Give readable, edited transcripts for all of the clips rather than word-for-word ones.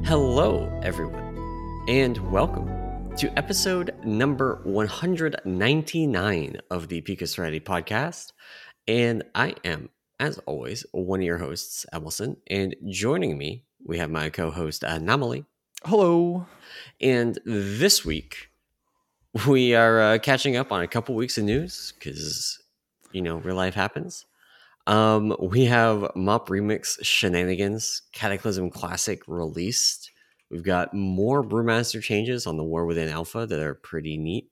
Hello, everyone, and welcome to episode number 199 of the Pika Serenity podcast. And I am, as always, one of your hosts, Emerson. And joining me, we have my co host, Namali. Hello. And this week, we are catching up on a couple weeks of news because, real life happens. We have Mop Remix Shenanigans Cataclysm Classic released. We've got more Brewmaster changes on the War Within Alpha that are pretty neat.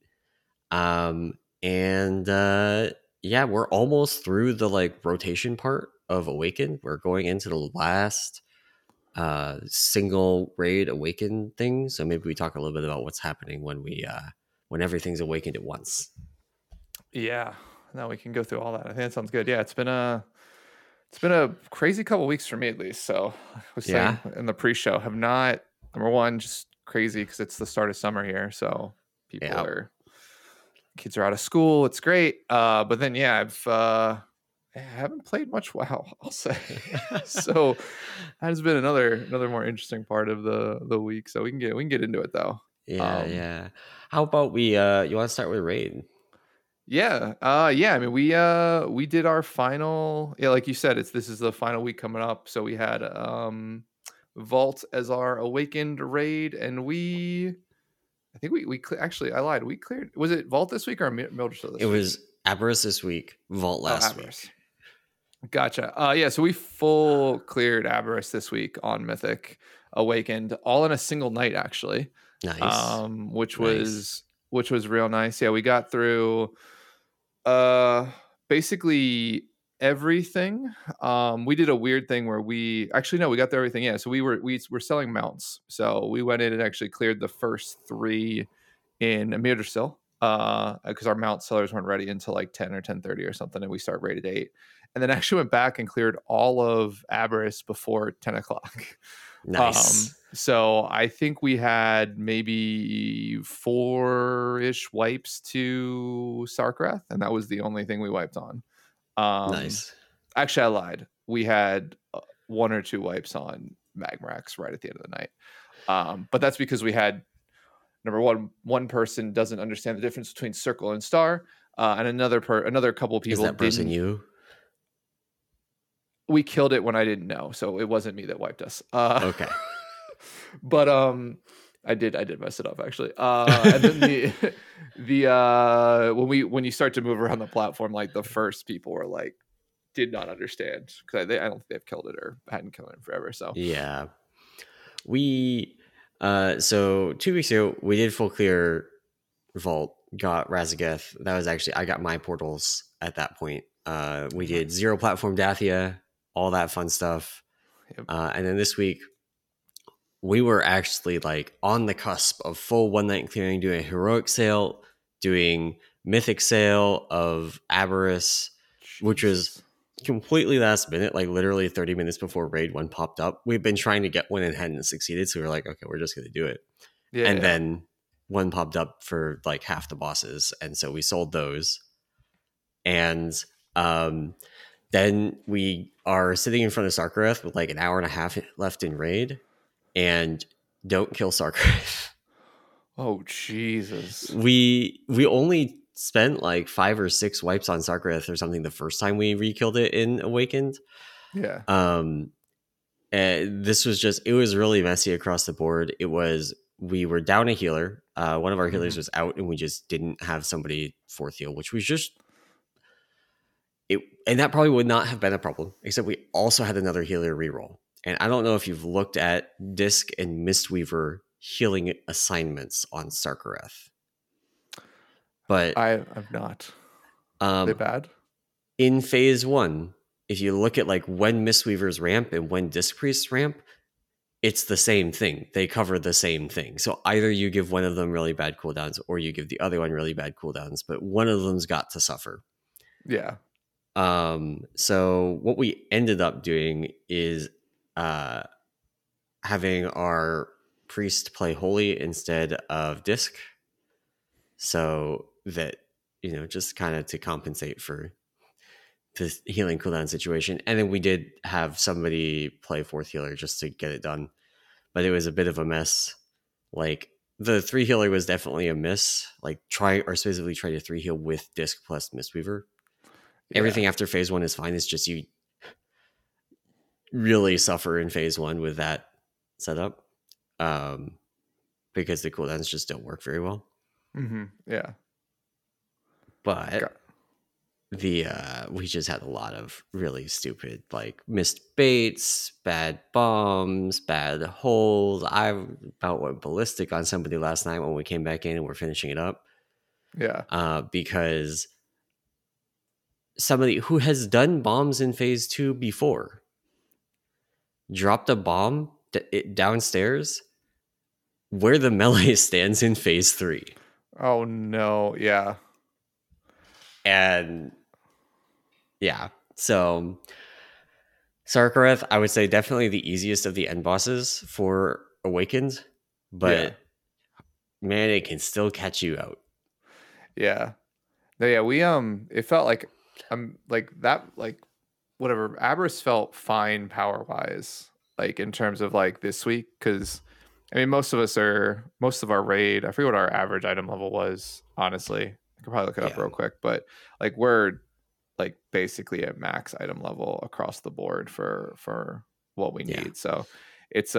We're almost through the rotation part of Awakened. We're going into the last single raid Awakened thing. So maybe we talk a little bit about what's happening when everything's awakened at once. Yeah, now we can go through all that. I think that sounds good. Yeah, it's been a crazy couple weeks for me at least. So I was saying in the pre-show, have not number one just crazy because it's the start of summer here, so kids are out of school. It's great, but then I haven't played much WoW, I'll say. So that has been another more interesting part of the week. So we can get into it though. Yeah. How about we you want to start with raid? Yeah. I mean, we did our final. Yeah, like you said, this is the final week coming up. So we had Vault as our Awakened raid, and I think we actually I lied. We cleared. Was it Vault this week or Mildred this week? It was Aberrus this week. Vault last week. Gotcha. Yeah. So we full cleared Aberrus this week on Mythic Awakened, all in a single night, actually. Nice. Which was real nice. Yeah, we got through basically everything. We did a weird thing where we got through everything. Yeah, so we were selling mounts. So we went in and actually cleared the first 3 in Yggdrasil because our mount sellers weren't ready until like 10 or 10:30 or something, and we start rated 8, and then actually went back and cleared all of Aberrus before 10 o'clock. Nice. So I think we had maybe 4-ish wipes to Sarkrath, and that was the only thing we wiped on. Nice. Actually, I lied. We had 1 or 2 wipes on Magmarax right at the end of the night. But that's because we had, number one person doesn't understand the difference between circle and star, and another couple of people. Is that person you? We killed it when I didn't know, so it wasn't me that wiped us. Okay. But I did mess it up actually. And then when you start to move around the platform, like the first people were like did not understand because I don't think they've killed it or hadn't killed it in forever. So yeah, we so 2 weeks ago we did full clear Vault, got Raszageth. That was actually I got my portals at that point. We did 0 platform Dathia, all that fun stuff. Yep. And then this week we were actually like on the cusp of full one night clearing, doing a heroic sale, doing mythic sale of Aberrus, which was completely last minute, like literally 30 minutes before raid 1 popped up. We've been trying to get one and hadn't succeeded, so we were like, okay, we're just gonna do it. Then 1 popped up for like half the bosses, and so we sold those. And then we are sitting in front of Sarkareth with like an hour and a half left in raid, and don't kill Sarkareth. Oh Jesus! We only spent like 5 or 6 wipes on Sarkareth or something the first time we re-killed it in Awakened. Yeah. This was it was really messy across the board. We were down a healer. One of our healers was out, and we just didn't have somebody 4th heal, which was just it. And that probably would not have been a problem, except we also had another healer reroll. And I don't know if you've looked at Disc and Mistweaver healing assignments on Sarkareth, but I've not. Are they bad? In phase 1, if you look at like when Mistweaver's ramp and when Disc Priest's ramp, it's the same thing. They cover the same thing. So either you give one of them really bad cooldowns or you give the other one really bad cooldowns, but one of them's got to suffer. Yeah. So what we ended up doing is having our priest play holy instead of Disc, so that just kind of to compensate for the healing cooldown situation. And then we did have somebody play 4th healer just to get it done. but it was a bit of a mess. Like the 3 healer was definitely a miss. Like specifically try to 3 heal with disc plus Mistweaver. Yeah. Everything after phase 1 is fine. It's just you really suffer in phase 1 with that setup, because the cooldowns just don't work very well. Yeah. But we just had a lot of really stupid, like, missed baits, bad bombs, bad holes. I about went ballistic on somebody last night when we came back in and we're finishing it up. Yeah. Because somebody who has done bombs in phase 2 before dropped a bomb downstairs where the melee stands in phase 3. Oh no. Yeah. And yeah, so Sarkareth, I would say definitely the easiest of the end bosses for Awakened, but man, it can still catch you out. Yeah. No, yeah, we it felt like like that, like whatever. Aberrus felt fine power wise, like in terms of like this week, because I mean most of our raid, I forget what our average item level was, honestly. I could probably look it up real quick, but like we're like basically at max item level across the board for what we need. So it's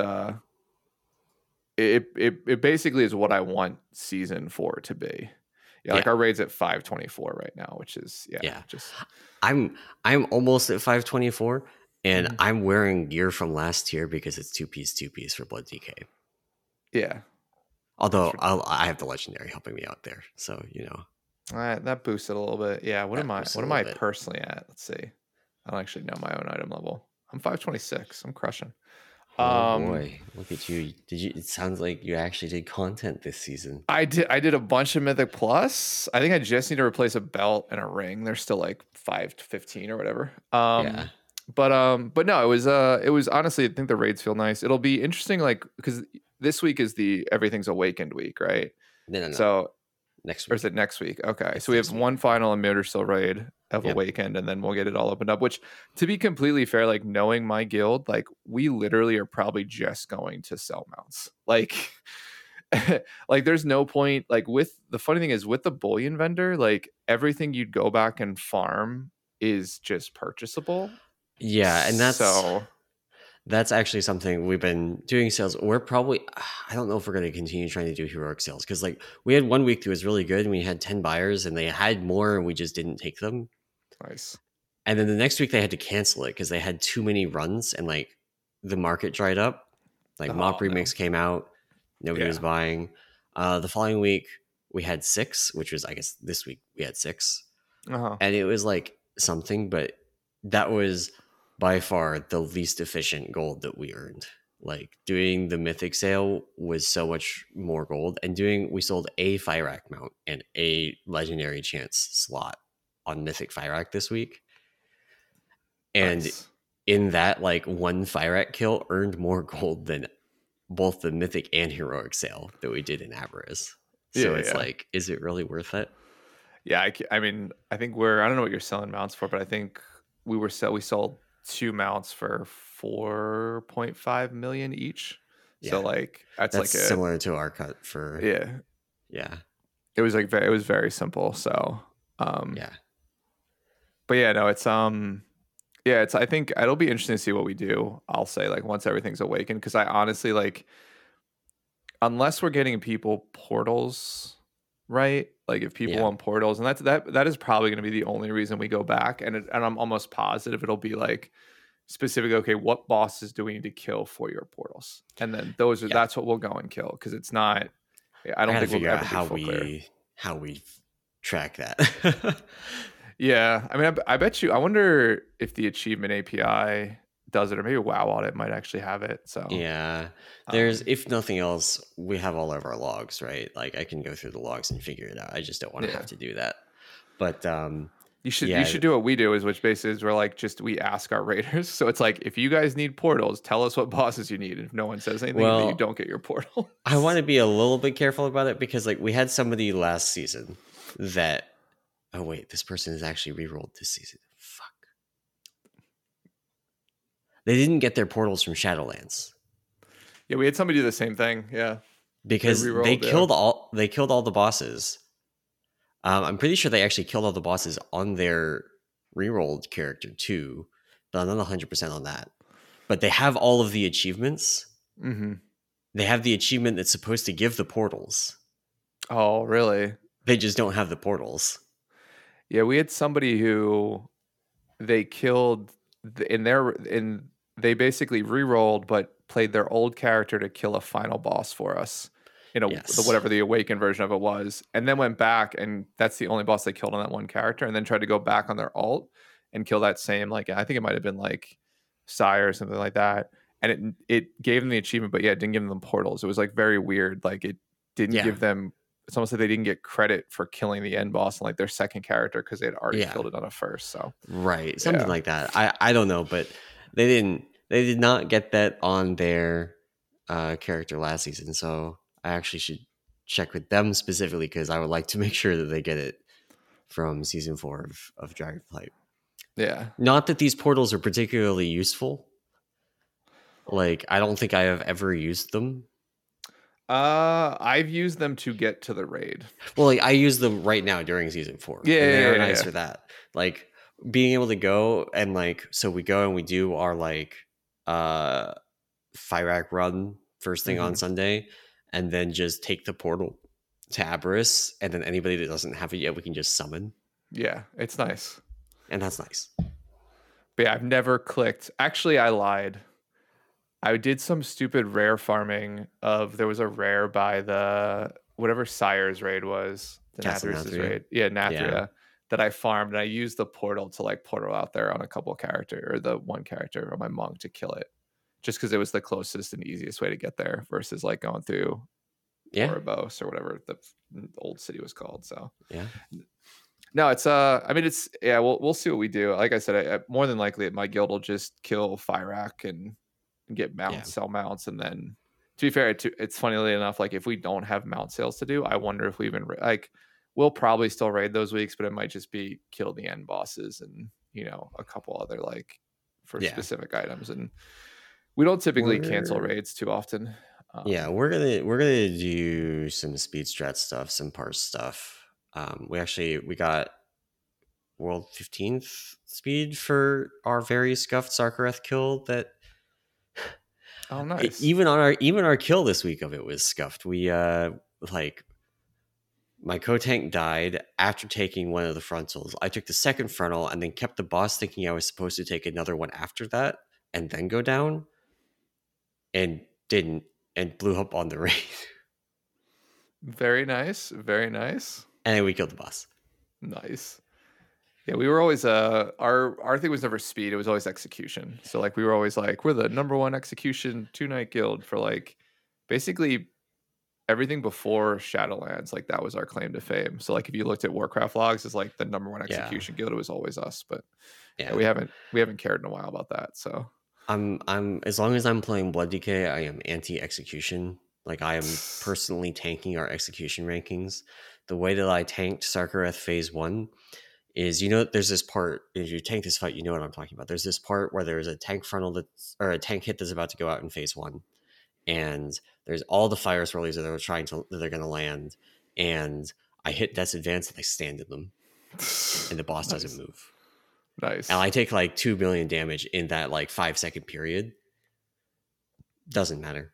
it basically is what I want season 4 to be. Yeah, like our raid's at 524 right now, which is just I'm almost at 524, and I'm wearing gear from last year because it's 2-piece for Blood DK. Yeah. Although I have the legendary helping me out there, so that boosted a little bit. Yeah. What am I personally at? Let's see. I don't actually know my own item level. I'm 526. I'm crushing. Oh boy, look at you! It sounds like you actually did content this season. I did a bunch of Mythic Plus. I think I just need to replace a belt and a ring. They're still like 5 to 15 or whatever. But no, it was honestly, I think the raids feel nice. It'll be interesting, like, because this week is the Everything's Awakened week, right? No. So next week. Or is it next week? Okay. So we have one final Immodersill raid of Awakened, and then we'll get it all opened up, which, to be completely fair, like, knowing my guild, like, we literally are probably just going to sell mounts. Like, like there's no point, like, with the funny thing is with the bullion vendor, like everything you'd go back and farm is just purchasable. Yeah, and that's actually something we've been doing sales. We're probably, I don't know if we're going to continue trying to do heroic sales, because like we had 1 week that was really good and we had 10 buyers and they had more and we just didn't take them. Nice. And then the next week they had to cancel it because they had too many runs and like the market dried up. Like Mop Remix came out, nobody was buying. The following week we had 6, which was, I guess this week we had 6. And it was like something, but that was by far the least efficient gold that we earned. Like doing the mythic sale was so much more gold, and we sold a Fyrakk mount and a legendary chance slot on mythic Fyrakk this week. And in that, like, one Fyrakk kill earned more gold than both the mythic and heroic sale that we did in Aberrus. So it's like, is it really worth it? Yeah, I mean, I think I don't know what you're selling mounts for, but I think we sold 2 mounts for 4.5 million each. Yeah. So like that's like similar to our cut for yeah. It was like it was very simple. So but yeah, no, it's I think it'll be interesting to see what we do. I'll say, like, once everything's awakened, because I honestly, like, unless we're getting people portals, right? Like if people want portals, and that is probably going to be the only reason we go back, and I'm almost positive it'll be like specific. Okay, what bosses do we need to kill for your portals? And then that's what we'll go and kill, because it's not. I don't think we'll ever how we track that. Yeah, I mean, I bet you. I wonder if the achievement API does it, or maybe WoW Audit might actually have it. So yeah, there's if nothing else, we have all of our logs, right? Like I can go through the logs and figure it out. I just don't want to have to do that. But you should do what we do, which basically is we're like, we ask our raiders. So it's like, if you guys need portals, tell us what bosses you need. And if no one says anything, then you don't get your portal. I want to be a little bit careful about it, because like we had somebody last season that. Oh wait, this person is actually re-rolled this season. Fuck. They didn't get their portals from Shadowlands. Yeah, we had somebody do the same thing. Yeah, they because re-rolled. Yeah. they killed all the bosses. I'm pretty sure they actually killed all the bosses on their rerolled character too, but I'm not 100% on that. But they have all of the achievements. Mm-hmm. They have the achievement that's supposed to give the portals. Oh, really? They just don't have the portals. Yeah, we had somebody who they killed in they basically re-rolled but played their old character to kill a final boss for us. Yes. Whatever the awakened version of it was, and then went back and that's the only boss they killed on that one character, and then tried to go back on their alt and kill that same, like, I think it might have been like Sire or something like that. And it gave them the achievement, but yeah, it didn't give them portals. It was like very weird. Like it didn't Yeah. give them, it's almost like they didn't get credit for killing the end boss on like their second character because they had already Yeah. killed it on a first. So Right. Something yeah. like that. I don't know, but they did not get that on their character last season. So I actually should check with them specifically because I would like to make sure that they get it from season 4 of Dragonflight. Yeah. Not that these portals are particularly useful. Like, I don't think I have ever used them. I've used them to get to the raid. Well, like, I use them right now during season 4. Yeah, and they yeah, are yeah, nice yeah. for that. Like, being able to go and, like, so we go and we do our, like, Fyrak run first thing on Sunday, and then just take the portal to Aberrus, and then anybody that doesn't have it yet, we can just summon. Yeah, it's nice. And that's nice. But yeah, I've never clicked. Actually, I lied. I did some stupid rare farming of, there was a rare by the whatever Sire's raid was, the Castle Nathrus's Nathria. raid. Yeah, Nathria. Yeah. That I farmed, and I used the portal to like portal out there on a couple of character, or the one character on my monk, to kill it. Just because it was the closest and easiest way to get there versus like going through Oribos or whatever the old city was called. So yeah. No, it's I mean, it's, yeah, we'll see what we do. Like I said, I more than likely my guild will just kill Fyrak and get mounts, sell mounts, and then, to be fair, it's funnily enough, like if we don't have mount sales to do, I wonder if we even like, we'll probably still raid those weeks, but it might just be kill the end bosses and a couple other like for specific items, and we don't typically cancel raids too often. Yeah, we're gonna do some speed strat stuff, some parse stuff. We got world 15th speed for our very scuffed Sarkareth kill. That oh, nice. Even our kill this week of it was scuffed. We like, my co-tank died after taking one of the frontals. I took the second frontal and then kept the boss, thinking I was supposed to take another one after that and then go down, and didn't, and blew up on the raid. Very nice. Very nice. And then we killed the boss. Nice. Yeah, we were always our thing was never speed, it was always execution. So like we were always like, we're the number one execution 2-night guild for like basically everything before Shadowlands. Like that was our claim to fame. So like if you looked at Warcraft logs as like the number one execution guild, it was always us. But we haven't cared in a while about that. So I'm as long as I'm playing Blood DK, I am anti-execution. Like, I am personally tanking our execution rankings. The way that I tanked Sarkareth phase 1 is, there's this part, if you tank this fight, you know what I'm talking about. There's this part where there's a tank frontal or a tank hit that's about to go out in phase 1, and there's all the fire swirlies that they're going to land, and I hit Death's Advance and I stand in them, and the boss doesn't move. Nice. And I take like 2 million damage in that like 5-second period. Doesn't matter.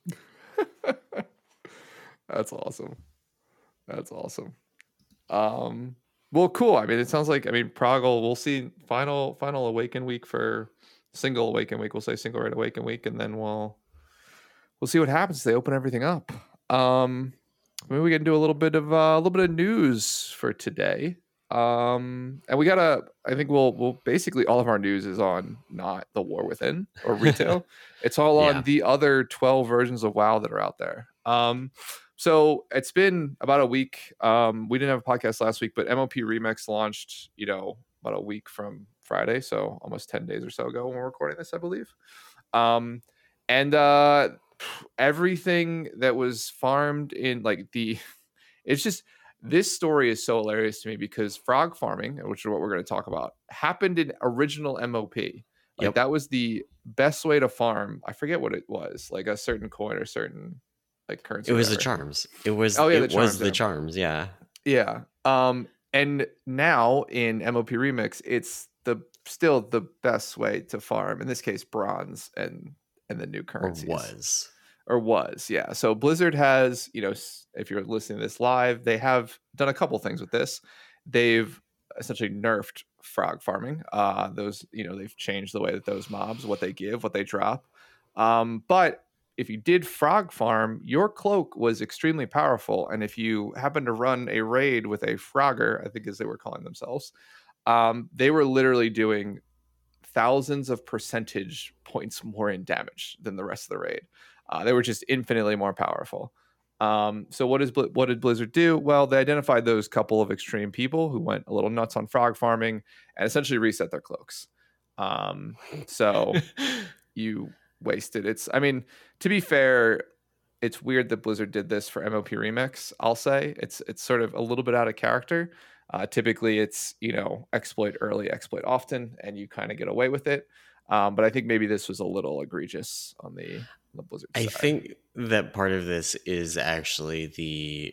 That's awesome. That's awesome. Well, cool. I mean, it sounds like, Proggle, we'll see final Awaken week for single Awaken week. We'll say single raid Awaken week, and then we'll see what happens. They open everything up. Maybe we can do a little bit of news for today. And we I think we'll basically, all of our news is on not the War Within or retail. It's all on the other 12 versions of WoW that are out there. So it's been about a week. We didn't have a podcast last week, but MOP Remix launched, about a week from Friday. So almost 10 days or so ago when we're recording this, I believe. And everything that was farmed in it's just, this story is so hilarious to me because frog farming, which is what we're going to talk about, happened in original MOP. That was the best way to farm. I forget what it was, like a certain coin or certain like It currency, was the whatever. charms. It was Oh yeah, the it was charms. the Yeah, charms. Yeah. yeah. And now in MOP Remix, it's the still the best way to farm. In this case, bronze and the new Or currencies. was. Or was, yeah. So Blizzard has, if you're listening to this live, they have done a couple things with this. They've essentially nerfed frog farming. Those, they've changed the way that those mobs, what they give, what they drop. But if you did frog farm, your cloak was extremely powerful. And if you happen to run a raid with a frogger, I think as they were calling themselves, they were literally doing thousands of percentage points more in damage than the rest of the raid. They were just infinitely more powerful. So what did Blizzard do? Well, they identified those couple of extreme people who went a little nuts on frog farming and essentially reset their cloaks. So you wasted. I mean, to be fair, it's weird that Blizzard did this for MOP Remix. I'll say it's sort of a little bit out of character. Typically, it's exploit early, exploit often, and you kind of get away with it. But I think maybe this was a little egregious on the Blizzard I side. think that part of this is actually the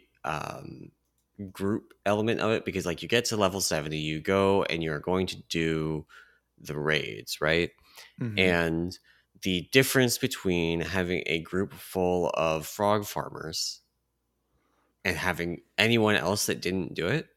group element of it, because like you get to level 70, you go and you're going to do the raids, right? Mm-hmm. And the difference between having a group full of frog farmers and having anyone else that didn't do it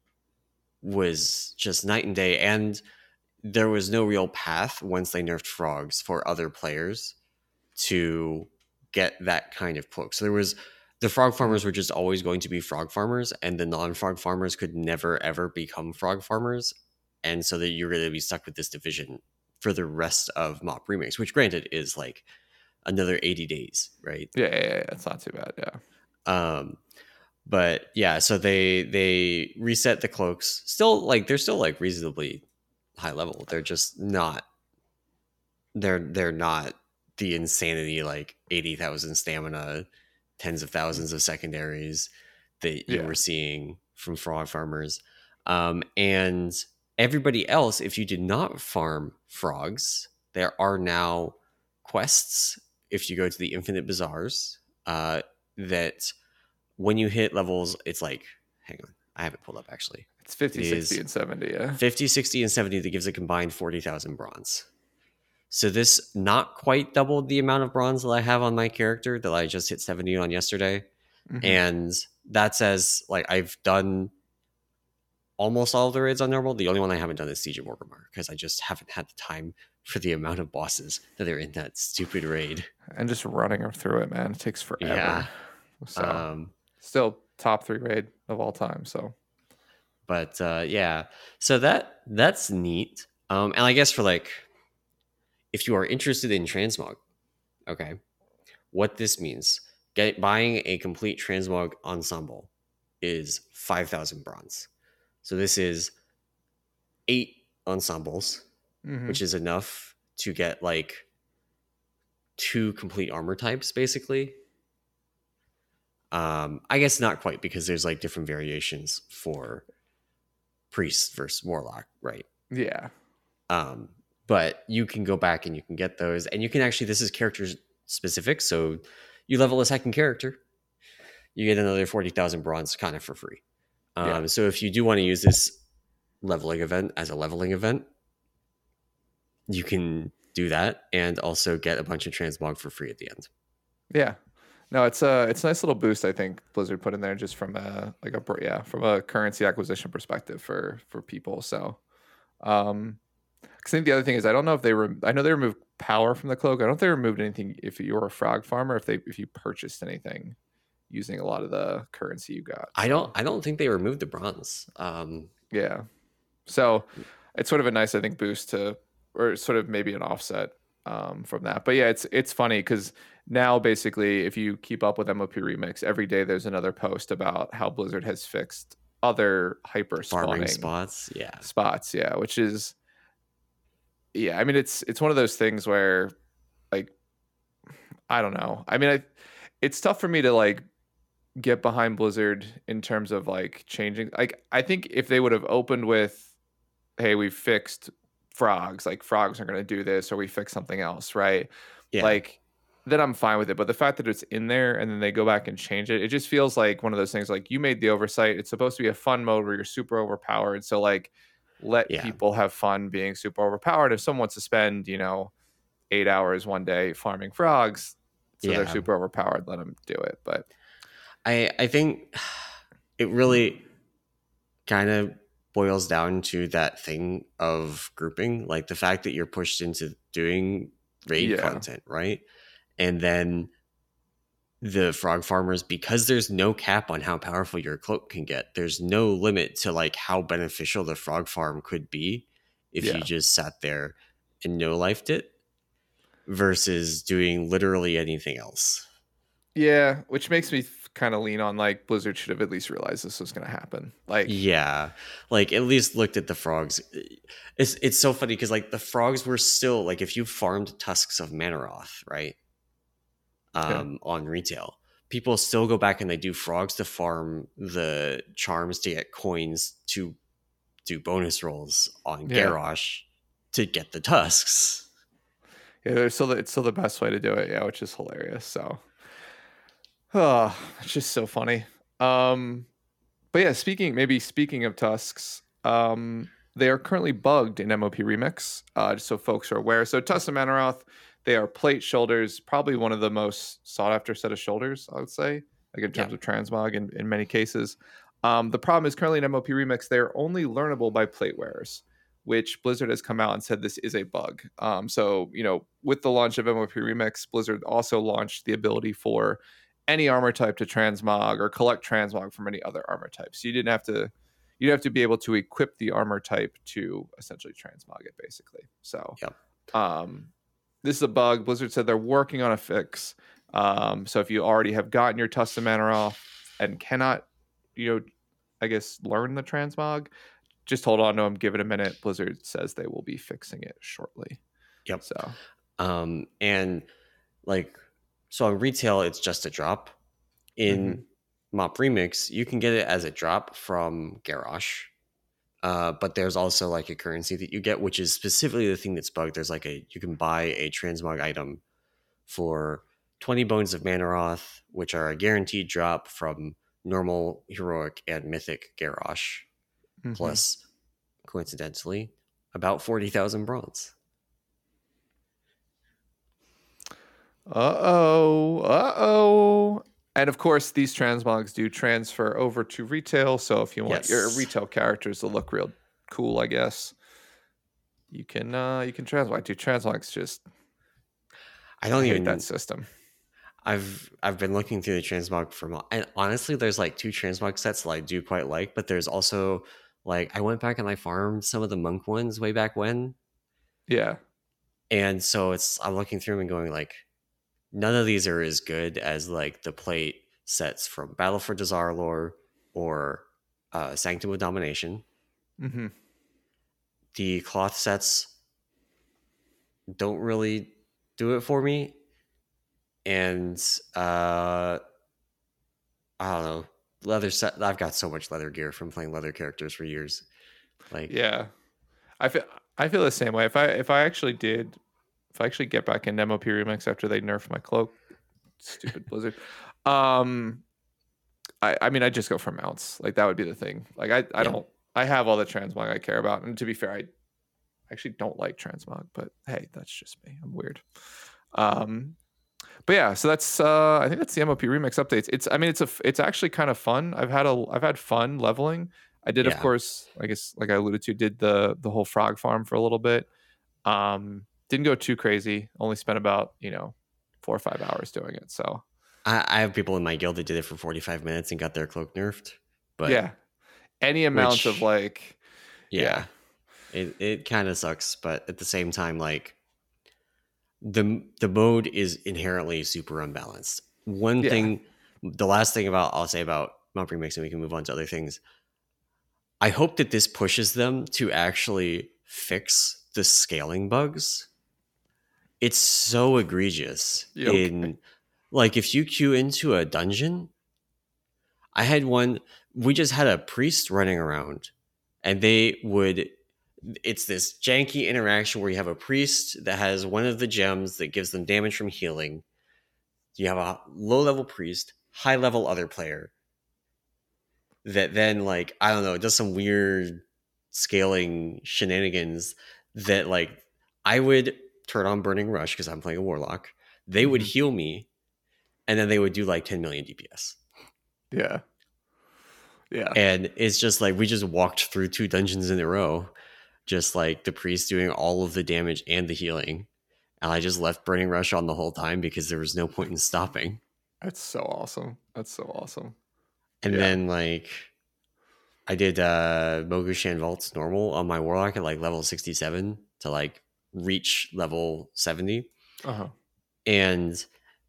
was just night and day. And there was no real path once they nerfed frogs for other players to get that kind of cloak. So the frog farmers were just always going to be frog farmers, and the non-frog farmers could never ever become frog farmers. And so that you're going to be stuck with this division for the rest of MOP Remix, which granted is like another 80 days, right? Yeah, it's not too bad. Yeah. But yeah, so they reset the cloaks. Still, like they're still like reasonably high level. They're just not. They're not the insanity like 80,000 stamina, tens of thousands of secondaries that you Yeah. were seeing from frog farmers. And everybody else, if you did not farm frogs, there are now quests. If you go to the Infinite Bazaars, that when you hit levels, it's like, hang on, I have it pulled up actually. It's 50, It 60, is and 70. Yeah. 50, 60, and 70 that gives a combined 40,000 bronze. So this not quite doubled the amount of bronze that I have on my character that I just hit 70 on yesterday. Mm-hmm. And that says like I've done almost all of the raids on normal. The only one I haven't done is Siege of Orgrimmar because I just haven't had the time for the amount of bosses that are in that stupid raid. And just running through it, man, it takes forever. Yeah. So still top 3 raid of all time. So, but yeah, so that's neat. And I guess for like, if you are interested in transmog, okay, what this means, buying a complete transmog ensemble is 5,000 bronze. So this is 8 ensembles, which is enough to get like 2 complete armor types, basically. I guess not quite, because there's like different variations for priest versus warlock, right? Yeah. But you can go back and you can get those, and you can actually, this is character specific, so you level a second character, you get another 40,000 bronze kind of for free. So if you do want to use this leveling event as a leveling event, you can do that and also get a bunch of transmog for free at the end. Yeah. No, it's a nice little boost, I think Blizzard put in there just from from a currency acquisition perspective for people. So, because I think the other thing is, I don't know if I know they removed power from the cloak. I don't know if they removed anything if you were a frog farmer, if you purchased anything using a lot of the currency you got. So. I don't think they removed the bronze. Yeah. So it's sort of a nice, I think, boost or sort of maybe an offset from that. But yeah, it's funny because now basically, if you keep up with MOP Remix, every day there's another post about how Blizzard has fixed other hyper spawning spots. Yeah, which is, yeah, I mean, it's one of those things where, like, I don't know. I mean, it's tough for me to like get behind Blizzard in terms of like changing. Like, I think if they would have opened with, "Hey, we've fixed frogs, like frogs are going to do this, or we fix something else, right? Yeah. Like, then I'm fine with it. But the fact that it's in there and then they go back and change it, it just feels like one of those things. Like, you made the oversight. It's supposed to be a fun mode where you're super overpowered. So like, let Yeah. people have fun being super overpowered. If someone wants to spend, 8 hours one day farming frogs, so they're Yeah. super overpowered, let them do it. But I think it really kind of boils down to that thing of grouping, like the fact that you're pushed into doing raid yeah, content, right? And then the frog farmers, because there's no cap on how powerful your cloak can get, there's no limit to like how beneficial the frog farm could be if you yeah. just sat there and no lifed it versus doing literally anything else. Yeah, which makes me kind of lean on like Blizzard should have at least realized this was going to happen. Like, Yeah, like at least looked at the frogs. It's so funny because like the frogs were still like, if you farmed tusks of Manaroth, right, yeah, on retail, people still go back and they do frogs to farm the charms to get coins to do bonus rolls on yeah, Garrosh to get the tusks. yeah. It's still the best way to do it. Yeah, which is hilarious. So, oh, it's just so funny. Um, but yeah, speaking of tusks, they are currently bugged in MOP Remix. Just so folks are aware. So Tusks of Manaroth, they are plate shoulders, probably one of the most sought after set of shoulders, I would say, like in Yeah, terms of transmog in many cases. The problem is currently in MOP Remix, they're only learnable by plate wearers, which Blizzard has come out and said this is a bug. So, with the launch of MOP Remix, Blizzard also launched the ability for any armor type to transmog or collect transmog from any other armor type. So you'd have to be able to equip the armor type to essentially transmog it, basically. So yep, um, this is a bug. Blizzard said they're working on a fix. So if you already have gotten your Tusken Manor off and cannot, I guess learn the transmog, just hold on to them. Give it a minute. Blizzard says they will be fixing it shortly. yep. So And like, so on retail, it's just a drop. mhm. In Mop Remix, you can get it as a drop from Garrosh. But there's also like a currency that you get, which is specifically the thing that's bugged. There's like you can buy a transmog item for 20 bones of Manaroth, which are a guaranteed drop from normal, heroic, and mythic Garrosh, Mhm. plus, coincidentally, about 40,000 bronze. Uh-oh. Uh-oh. And of course, these transmogs do transfer over to retail. So if you want your Yes. retail characters to look real cool, I guess, you can transmog. Dude, transmogs just I I don't hate that even. system. I've been looking through the transmog and honestly, there's like two transmog sets that I do quite like, but there's also like I went back and I farmed some of the monk ones way back when, Yeah. and so I'm looking through them and going like, none of these are as good as like the plate sets from Battle for Dazar'alor or Sanctum of Domination. Mm-hmm. The cloth sets don't really do it for me, and I don't know, leather set. I've got so much leather gear from playing leather characters for years. Like, Yeah. I feel I feel the same way. If I actually get back in MOP Remix after they nerf my cloak, stupid Blizzard. Um I mean I just go for mounts. Like that would be the thing. Like I yeah, don't I have all the transmog I care about. And to be fair, I actually don't like transmog, but hey, that's just me. I'm weird. Um but yeah, so that's I think that's the MOP remix updates. It's actually kind of fun. I've had fun leveling. I did, of yeah. course, I guess like I alluded to, did the whole frog farm for a little bit. Didn't go too crazy. Only spent about, 4 or 5 hours doing it. So I have people in my guild that did it for 45 minutes and got their cloak nerfed, but yeah. Any amount of which, like yeah. yeah, it kind of sucks, but at the same time, like the mode is inherently super unbalanced. One Yeah. thing, the last thing I'll say about Mump Remix, and we can move on to other things. I hope that this pushes them to actually fix the scaling bugs. It's so egregious You okay? in like if you queue into a dungeon. I had one, we just had a priest running around and they would It's this janky interaction where you have a priest that has one of the gems that gives them damage from healing. You have a low level priest, high level other player that then, like, I don't know, does some weird scaling shenanigans that, like, I would turn on Burning Rush because I'm playing a warlock. They would Mhm. heal me, and then they would do like 10 million DPS. Yeah. Yeah. And it's just like we just walked through 2 dungeons in a row, just like the priest doing all of the damage and the healing. And I just left Burning Rush on the whole time because there was no point in stopping. That's so awesome. That's so awesome. And Yeah. then, like, I did Mogushan Vaults normal on my warlock at like level 67 to like reach level 70. Uh-huh. And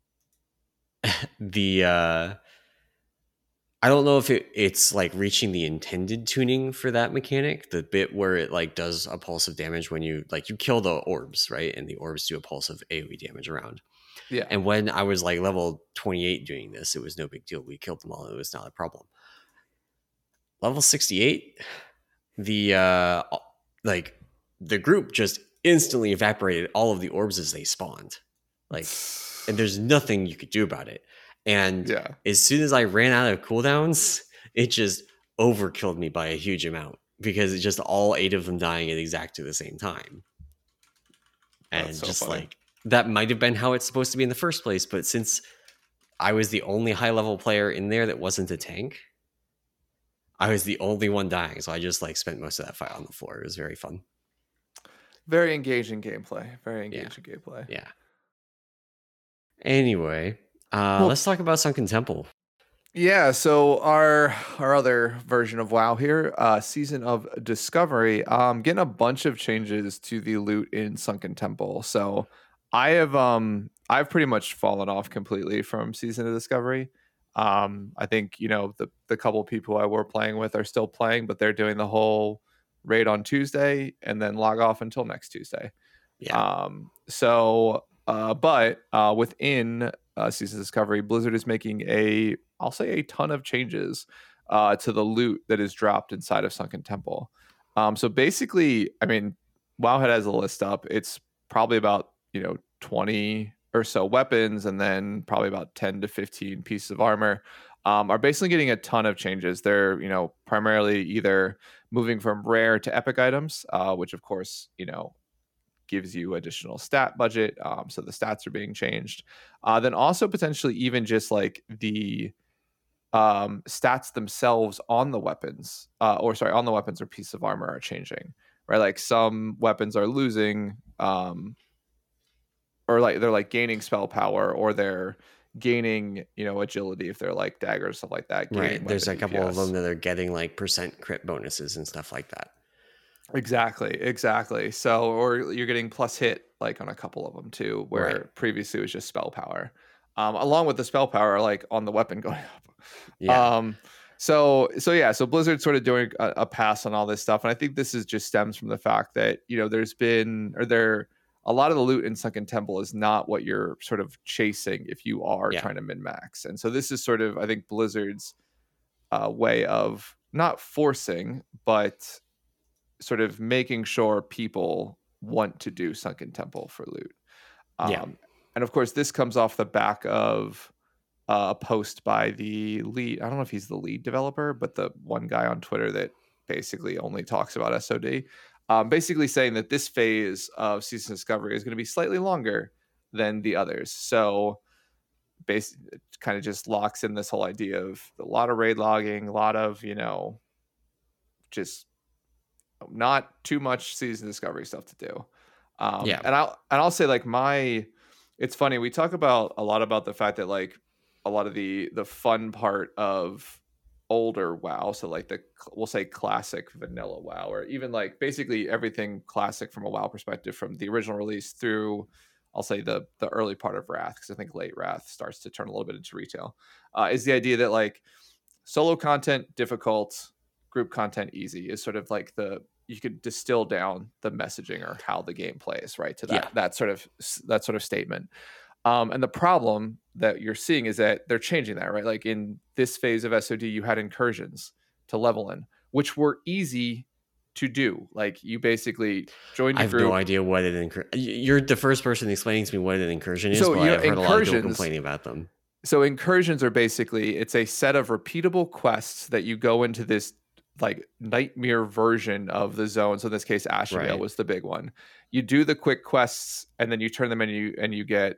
the I don't know if it's like reaching the intended tuning for that mechanic, the bit where it like does a pulse of damage when you like you kill the orbs, right? And the orbs do a pulse of AoE damage around. Yeah. And when I was like level 28 doing this, it was no big deal. We killed them all. It was not a problem. Level 68, the like the group just instantly evaporated all of the orbs as they spawned. Like, and there's nothing you could do about it. And Yeah. as soon as I ran out of cooldowns, it just overkilled me by a huge amount because it's just all 8 of them dying at exactly the same time. That's And so just funny. like that might have been how it's supposed to be in the first place, but since I was the only high level player in there that wasn't a tank, I was the only one dying, so I just like spent most of that fight on the floor. It was very fun. Very engaging gameplay. Very Yeah. engaging gameplay. Yeah. Anyway, Well, let's talk about Sunken Temple. yeah, so our other version of WoW here, Season of Discovery, getting a bunch of changes to the loot in Sunken Temple. So I've pretty much fallen off completely from Season of Discovery. I think, you know, the couple people I were playing with are still playing, but they're doing the whole raid on Tuesday and then log off until next Tuesday. Yeah. But within Season Discovery, Blizzard is making I'll say a ton of changes to the loot that is dropped inside of Sunken Temple. So basically, I mean, Wowhead has a list up. It's probably about, 20 or so weapons, and then probably about 10 to 15 pieces of armor. Are basically getting a ton of changes. They're, primarily either moving from rare to epic items, which of course, gives you additional stat budget. So the stats are being changed. Then also potentially even just like the stats themselves on the weapons, on the weapons or piece of armor are changing, right? Like some weapons are losing, or like they're like gaining spell power, or they're gaining, agility if they're like daggers, stuff like that. Right. Gaining There's a weapon couple of them DPS. that are getting like percent crit bonuses and stuff like that. Exactly. So, or you're getting plus hit like on a couple of them too, where Right. previously it was just spell power, along with the spell power like on the weapon going up. Yeah. So Blizzard's sort of doing a pass on all this stuff, and I think this is just stems from the fact that there's been a lot of the loot in Sunken Temple is not what you're sort of chasing if you are Yeah. trying to min max, and so this is sort of, I think, Blizzard's way of not forcing, but sort of making sure people want to do Sunken Temple for loot. Yeah. And of course, this comes off the back of a post by the lead. I don't know if he's the lead developer, but the one guy on Twitter that basically only talks about SOD, basically saying that this phase of Season Discovery is going to be slightly longer than the others. So basically, it kind of just locks in this whole idea of a lot of raid logging, a lot of, just not too much Season Discovery stuff to do. Yeah. And I'll say, like, it's funny, we talk about a lot about the fact that like a lot of the fun part of older WoW, so like we'll say classic vanilla WoW, or even like basically everything classic from a WoW perspective, from the original release through, I'll say, the early part of Wrath, because I think late Wrath starts to turn a little bit into retail, is the idea that like solo content difficult, group content easy, is sort of like you could distill down the messaging or how the game plays, right, to that sort of statement. And the problem that you're seeing is that they're changing that, right? Like in this phase of SOD, you had incursions to level in, which were easy to do. Like you basically joined I a have no group. idea what an incursion. You're the first person explaining to me what an incursion is, So but I've heard a lot of people complaining about them. So incursions are basically it's a set of repeatable quests that you go into this like nightmare version of the zone. So in this case, Ashenvale Right. was the big one. You do the quick quests and then you turn them in and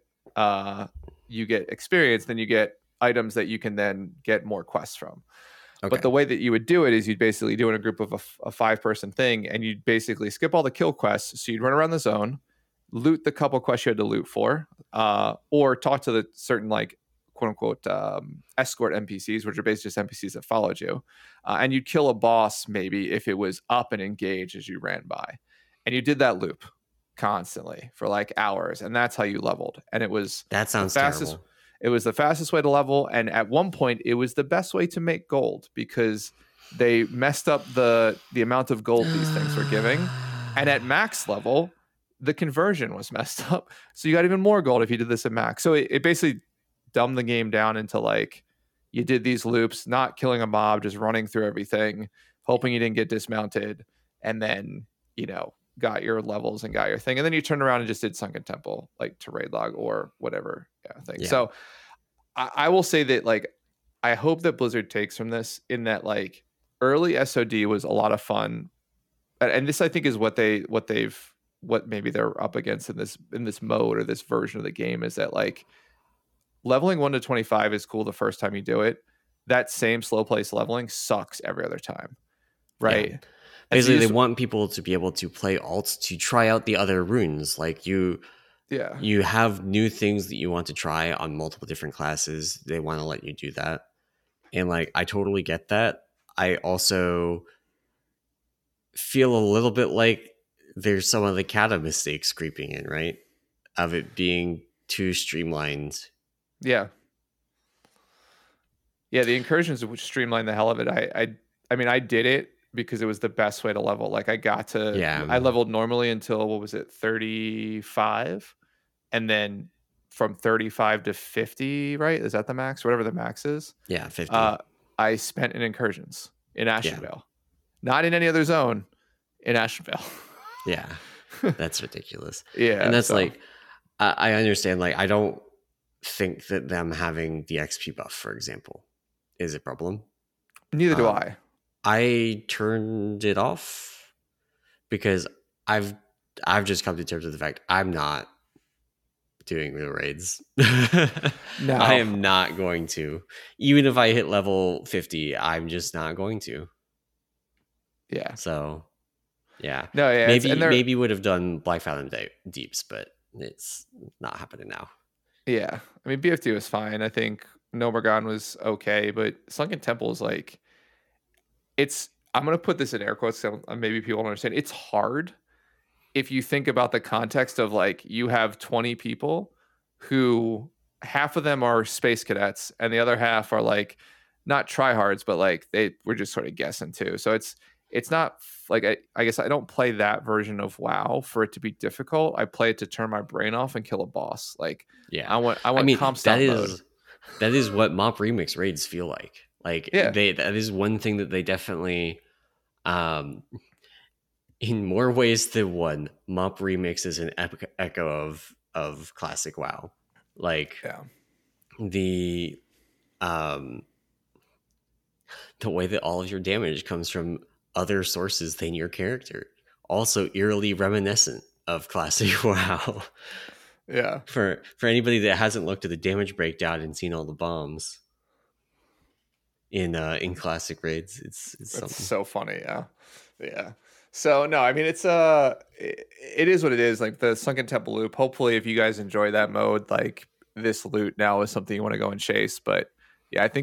you get experience, then you get items that you can then get more quests from. But Okay. the way that you would do it is you'd basically do in a group of a 5-person thing, and you'd basically skip all the kill quests. So you'd run around the zone, loot the couple quests you had to loot for, or talk to the certain like quote unquote escort NPCs, which are basically just NPCs that followed you, and you'd kill a boss maybe if it was up and engaged as you ran by, and you did that loop constantly for like hours, and that's how you leveled. And it was That the sounds fastest. terrible. It was the fastest way to level, and at one point, it was the best way to make gold because they messed up the amount of gold these things were giving. And at max level, the conversion was messed up, so you got even more gold if you did this at max. So it basically dumbed the game down into like you did these loops, not killing a mob, just running through everything, hoping you didn't get dismounted, and then got your levels and got your thing, and then you turned around and just did Sunken Temple like to raid log or whatever thing. Yeah. So I will say that like I hope that Blizzard takes from this in that like early SOD was a lot of fun, and this I think is what maybe they're up against in this mode or this version of the game is that like leveling 1 to 25 is cool the first time you do it. That same slow place leveling sucks every other time, right? Yeah. Basically, they want people to be able to play alts to try out the other runes. Like you have new things that you want to try on multiple different classes. They want to let you do that. And like, I totally get that. I also feel a little bit like there's some of the kata mistakes creeping in, right? Of it being too streamlined. Yeah. Yeah, the incursions would streamline the hell of it. I mean, I did it because it was the best way to level. Like I leveled normally until what was it, 35, and then from 35 to 50, right? Is that the max? Whatever the max is. Yeah, 50. I spent in incursions in Ashenvale, not in any other zone. In Ashenvale. Yeah, that's ridiculous. Yeah, and that's like I understand. Like I don't think that them having the XP buff, for example, is a problem. Neither do I. I turned it off because I've just come to terms with the fact I'm not doing real raids. No. I am not going to. Even if I hit level 50, I'm just not going to. Yeah. So, yeah. No, yeah. Maybe would have done Black Fathom Deeps, but it's not happening now. Yeah. I mean, BFD was fine. I think Nomergon was okay, but Sunken Temple is like, I'm going to put this in air quotes so maybe people don't understand. It's hard if you think about the context of like you have 20 people who half of them are space cadets and the other half are like not tryhards, but like they were just sort of guessing too. So it's not like I guess I don't play that version of WoW for it to be difficult. I play it to turn my brain off and kill a boss. Like yeah, I want comp style mode. That is what Mop Remix raids feel like. Like that is one thing that they definitely in more ways than one, Mop Remix is an echo of classic WoW. Like the way that all of your damage comes from other sources than your character. Also eerily reminiscent of classic WoW. Yeah. For anybody that hasn't looked at the damage breakdown and seen all the bombs in classic raids, it's so funny. Yeah. So no, I mean it is what it is. Like the Sunken Temple loop. Hopefully, if you guys enjoy that mode, like this loot now is something you want to go and chase. But yeah, I think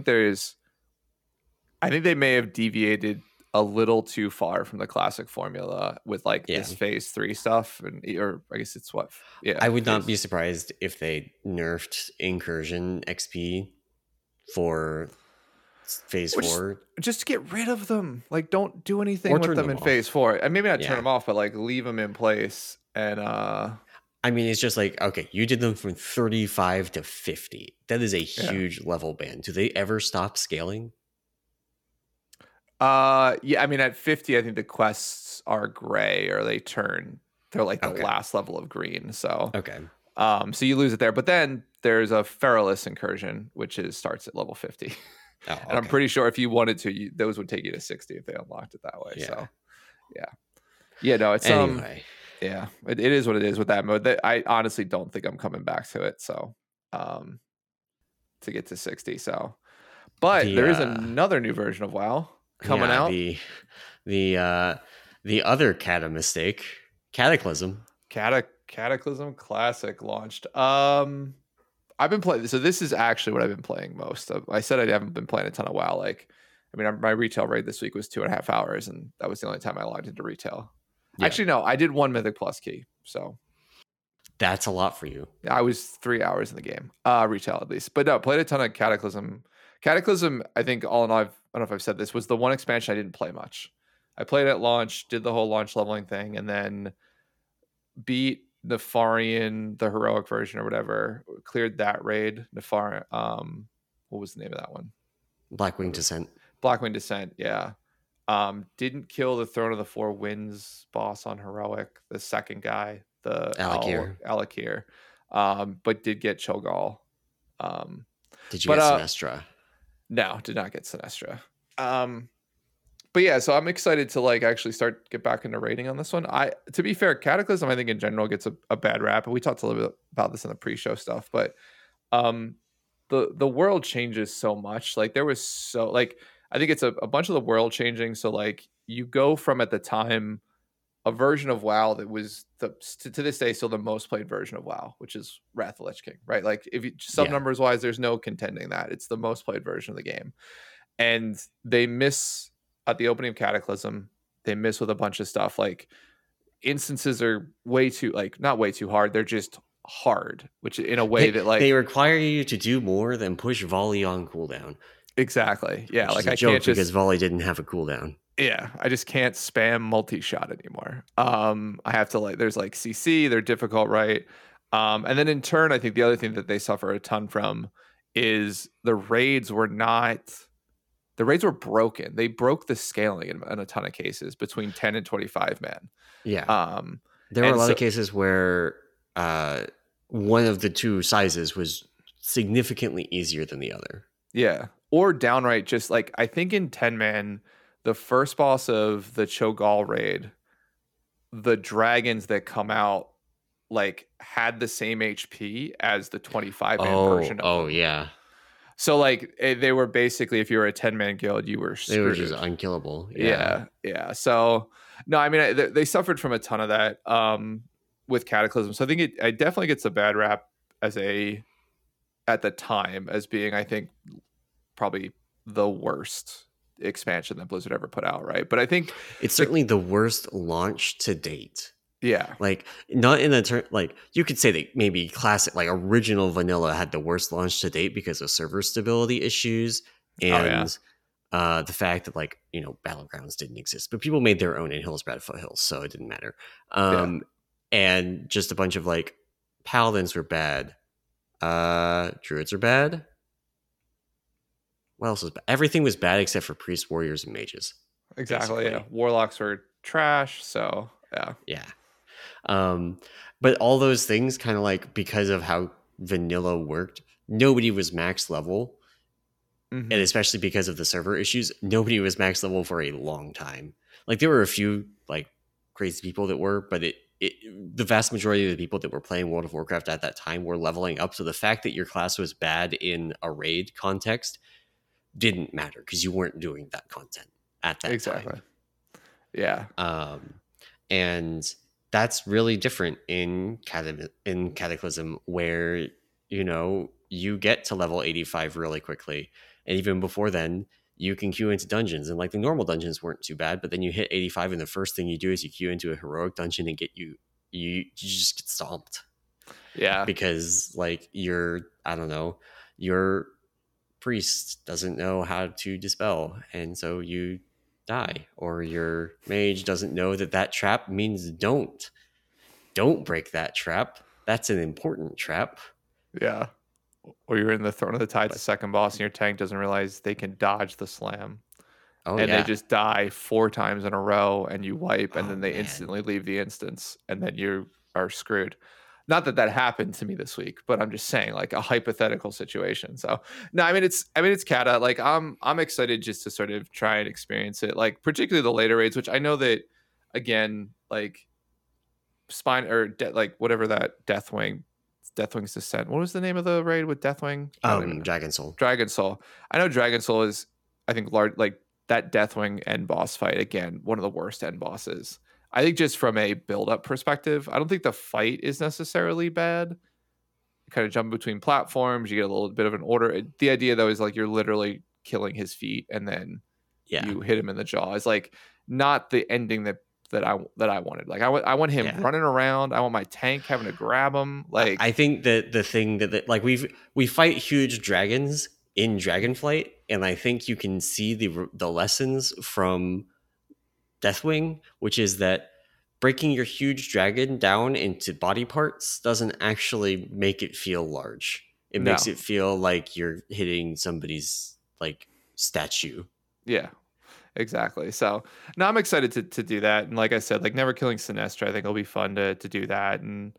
they may have deviated a little too far from the classic formula with like this phase 3 stuff, or I guess it's what. Yeah, I would not be surprised if they nerfed incursion XP for phase 4 just to get rid of them. Like don't do anything with them in phase 4, and maybe not turn them off, but like leave them in place. And I mean, it's just like, okay, you did them from 35 to 50. That is a huge level ban. Do they ever stop scaling? Yeah, I mean at 50, I think the quests are gray or they're like the Okay. last level of green. So Okay. so you lose it there. But then there's a Feralus incursion, which starts at level 50. Oh, And I'm okay. pretty sure if you wanted to, those would take you to 60 if they unlocked it that way. Yeah. So yeah. Yeah, no, it's Anyway, yeah, it is what it is with that mode. That I honestly don't think I'm coming back to it. So um to get to 60. So but the there is another new version of WoW coming yeah, out. the the other Cata mistake, Cataclysm. Cataclysm Classic launched. I've been playing. So this is actually what I've been playing most of. I said I haven't been playing a ton of WoW. Like, I mean, my retail raid this week was 2.5 hours, and that was the only time I logged into retail. Yeah. Actually, no, I did one Mythic Plus key, so That's a lot for you. I was 3 hours in the game, retail at least. But no, played a ton of Cataclysm. Cataclysm, I think all in all, I don't know if I've said this, was the one expansion I didn't play much. I played at launch, did the whole launch leveling thing, and then beat Nefarian, the heroic version or whatever, cleared that raid. Nefarian, what was the name of that one? Blackwing Descent. Blackwing Descent, yeah. Didn't kill the Throne of the Four Winds boss on heroic, the second guy, the Alakir. But did get Cho'Gall. Did you But get Sinestra? no, did not get Sinestra. But yeah, so I'm excited to like actually get back into rating on this one. To be fair, Cataclysm I think in general gets a bad rap, and we talked a little bit about this in the pre-show stuff. But the world changes so much. Like there was I think it's a bunch of the world changing. So like you go from at the time a version of WoW that was to this day still the most played version of WoW, which is Wrath of the Lich King, right? Like if you sub numbers wise, there's no contending that it's the most played version of the game, and they miss at the opening of Cataclysm. They miss with a bunch of stuff. Like instances are way too not way too hard. They're just hard, which in a way that like they require you to do more than push volley on cooldown. Exactly. Yeah. Which like is a I joke can't just because volley didn't have a cooldown. Yeah, I just can't spam multi-shot anymore. I have to there's like CC, they're difficult, right? And then in turn, I think the other thing that they suffer a ton from is the raids were broken. They broke the scaling in a ton of cases between 10 and 25 men. Yeah. There were a lot of cases where one of the two sizes was significantly easier than the other. Yeah. Or downright just like I think in 10 man, the first boss of the Cho'Gall raid, the dragons that come out like had the same HP as the 25 man version of them. Yeah. So like they were basically, if you were a 10 man guild, you were screwed. They were just unkillable. Yeah. So no, I mean they suffered from a ton of that with Cataclysm. So I think it definitely gets a bad rap at the time as being, I think, probably the worst expansion that Blizzard ever put out, right? But I think it's certainly the worst launch to date. Yeah. Like not in the turn, like you could say that maybe classic, like original vanilla had the worst launch to date because of server stability issues and the fact that Battlegrounds didn't exist, but people made their own in Hillsbrad Foothills, so it didn't matter. And just a bunch of paladins were bad. Druids are bad. What else was bad? Everything was bad except for priests, warriors, and mages. Exactly. Basically. Yeah. Warlocks were trash. So yeah. But all those things kind of because of how vanilla worked, nobody was max level. Mm-hmm. And especially because of the server issues, nobody was max level for a long time. There were a few crazy people that were, but the vast majority of the people that were playing World of Warcraft at that time were leveling up. So the fact that your class was bad in a raid context didn't matter because you weren't doing that content at that time. Yeah. And that's really different in Cataclysm, where you get to level 85 really quickly, and even before then you can queue into dungeons, and the normal dungeons weren't too bad, but then you hit 85 and the first thing you do is you queue into a heroic dungeon and you just get stomped. Yeah, because your priest doesn't know how to dispel, and so you die, or your mage doesn't know that trap means don't break that trap. That's an important trap. Yeah. Or you're in the Throne of the Tides, the second boss, and your tank doesn't realize they can dodge the slam. Oh and they yeah. just die 4 times in a row, and you wipe, and Oh then they man. instantly leave the instance, and then you are screwed. Not that that happened to me this week, but I'm just saying like a hypothetical situation. So no, I mean it's Kata. Like I'm excited just to sort of try and experience it. Like particularly the later raids, which I know that again, like spine or like whatever that Deathwing's Descent. What was the name of the raid with Deathwing? I don't even know. Dragon Soul. Dragon Soul. I know Dragon Soul is, I think, large. Like that Deathwing end boss fight again, one of the worst end bosses. I think just from a build up perspective, I don't think the fight is necessarily bad. You kind of jump between platforms, you get a little bit of an order. The idea though is like you're literally killing his feet and then Yeah. you hit him in the jaw. It's like not the ending that I wanted. Like I want him Yeah. running around. I want my tank having to grab him. I Like think that the thing that like we fight huge dragons in Dragonflight, and I think you can see the lessons from Deathwing, which is that breaking your huge dragon down into body parts doesn't actually make it feel large. It makes no, it feel like you're hitting somebody's like statue. yeah, exactly. So now I'm excited to do that. And like I said, like never killing Sinestra, I think it'll be fun to do that. And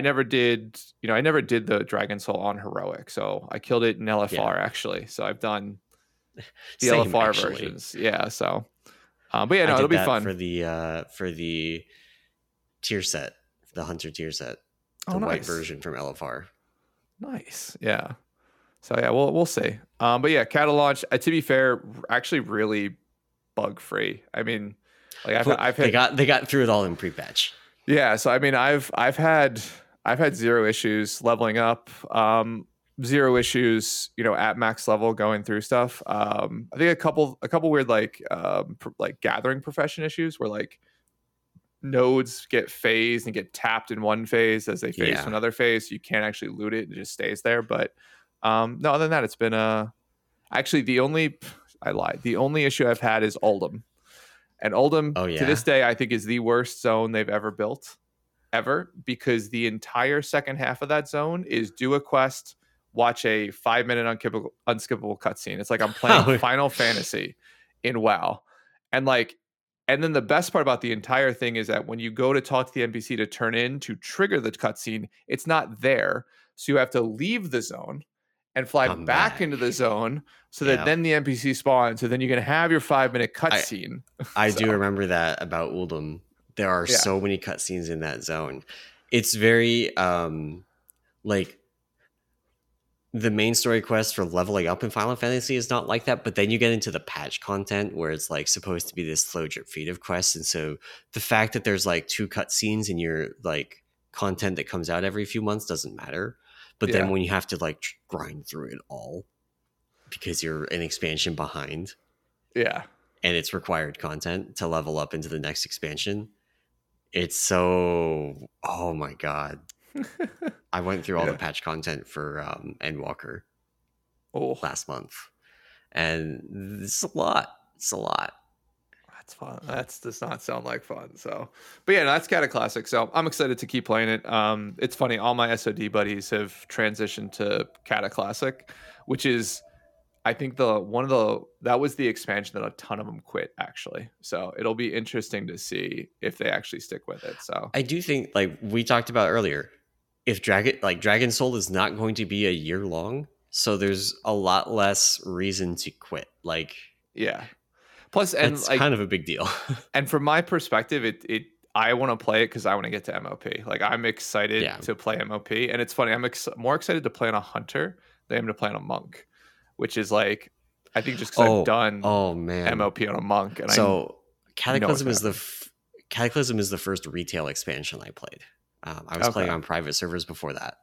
I never did the Dragon Soul on heroic, so I killed it in Yeah, LFR actually. So I've done the same LFR actually. versions, yeah. So, but yeah, I no, it'll did be that fun. for the tier set, the hunter tier set, Oh, the white nice, version from LFR. nice, yeah. So yeah, we'll see. But yeah, Kata launch. To be fair, actually really bug free. I mean, like I've They hit got through it all in pre-patch. yeah. So I mean, I've had zero issues leveling up. Zero issues, at max level going through stuff. I think a couple weird like gathering profession issues where like nodes get phased and get tapped in one phase as they phase to Yeah. another phase. So you can't actually loot it; it just stays there. But no, other than that, it's been actually the only I lied. The only issue I've had is Oldham. And Oldham Oh to this yeah. day I think is the worst zone they've ever built ever because the entire second half of that zone is do a quest, watch a 5 minute unskippable cutscene. It's like I'm playing Oh, Final Fantasy in WoW. And like and then the best part about the entire thing is that when you go to talk to the NPC to turn in to trigger the cutscene, it's not there. So you have to leave the zone and fly come back back. into the zone so that Yeah. then the NPC spawns. So then you can have your 5 minute I cutscene. I So do remember that about Uldum. There are yeah, so many cutscenes in that zone. It's very like the main story quest for leveling up in Final Fantasy is not like that, but then you get into the patch content where it's like supposed to be this slow drip feed of quests, and so the fact that there's like two cutscenes in your like content that comes out every few months doesn't matter. But then yeah, when you have to like grind through it all because you're an expansion behind yeah. and it's required content to level up into the next expansion, it's so oh my god. I went through all the Yeah. patch content for Endwalker Oh, last month, and it's a lot. It's a lot. that's fun. That does not sound like fun. So, but yeah, no, that's kind of classic. So I'm excited to keep playing it. It's funny. All my SOD buddies have transitioned to Cata Classic, which is, I think that was the expansion that a ton of them quit actually. So it'll be interesting to see if they actually stick with it. So I do think, like we talked about earlier, if Dragon Soul is not going to be a year long, so there's a lot less reason to quit. Like yeah. Plus, and that's like, kind of a big deal. and from my perspective, it I want to play it because I want to get to MOP. Like I'm excited Yeah. to play MOP, and it's funny. I'm more excited to play on a hunter than I am to play on a monk, which is like I think just because I've Oh, done oh man. MOP on a monk, and I So know what's Cataclysm gonna is happen. Cataclysm is the first retail expansion I played. I was playing Okay, on private servers before that,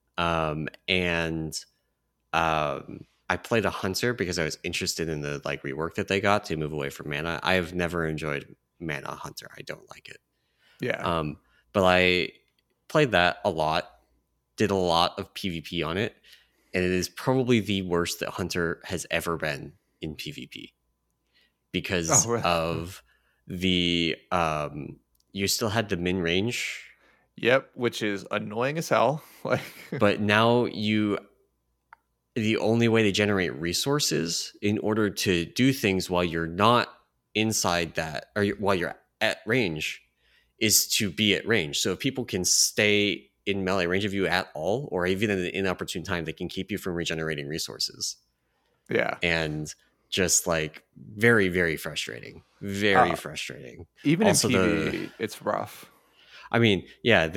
and I played a hunter because I was interested in the like rework that they got to move away from mana. I have never enjoyed mana hunter. I don't like it. yeah. Um, but I played that a lot, did a lot of PvP on it, and it is probably the worst that hunter has ever been in PvP Oh, because really? of the you still had the min range, Yep, which is annoying as hell. Like, but now the only way they generate resources in order to do things while you're not inside that, or while you're at range, is to be at range. So if people can stay in melee range of you at all, or even in an inopportune time, they can keep you from regenerating resources. Yeah. And just like very, very frustrating. Very frustrating. Even Also, in PvE, it's rough. I mean, yeah,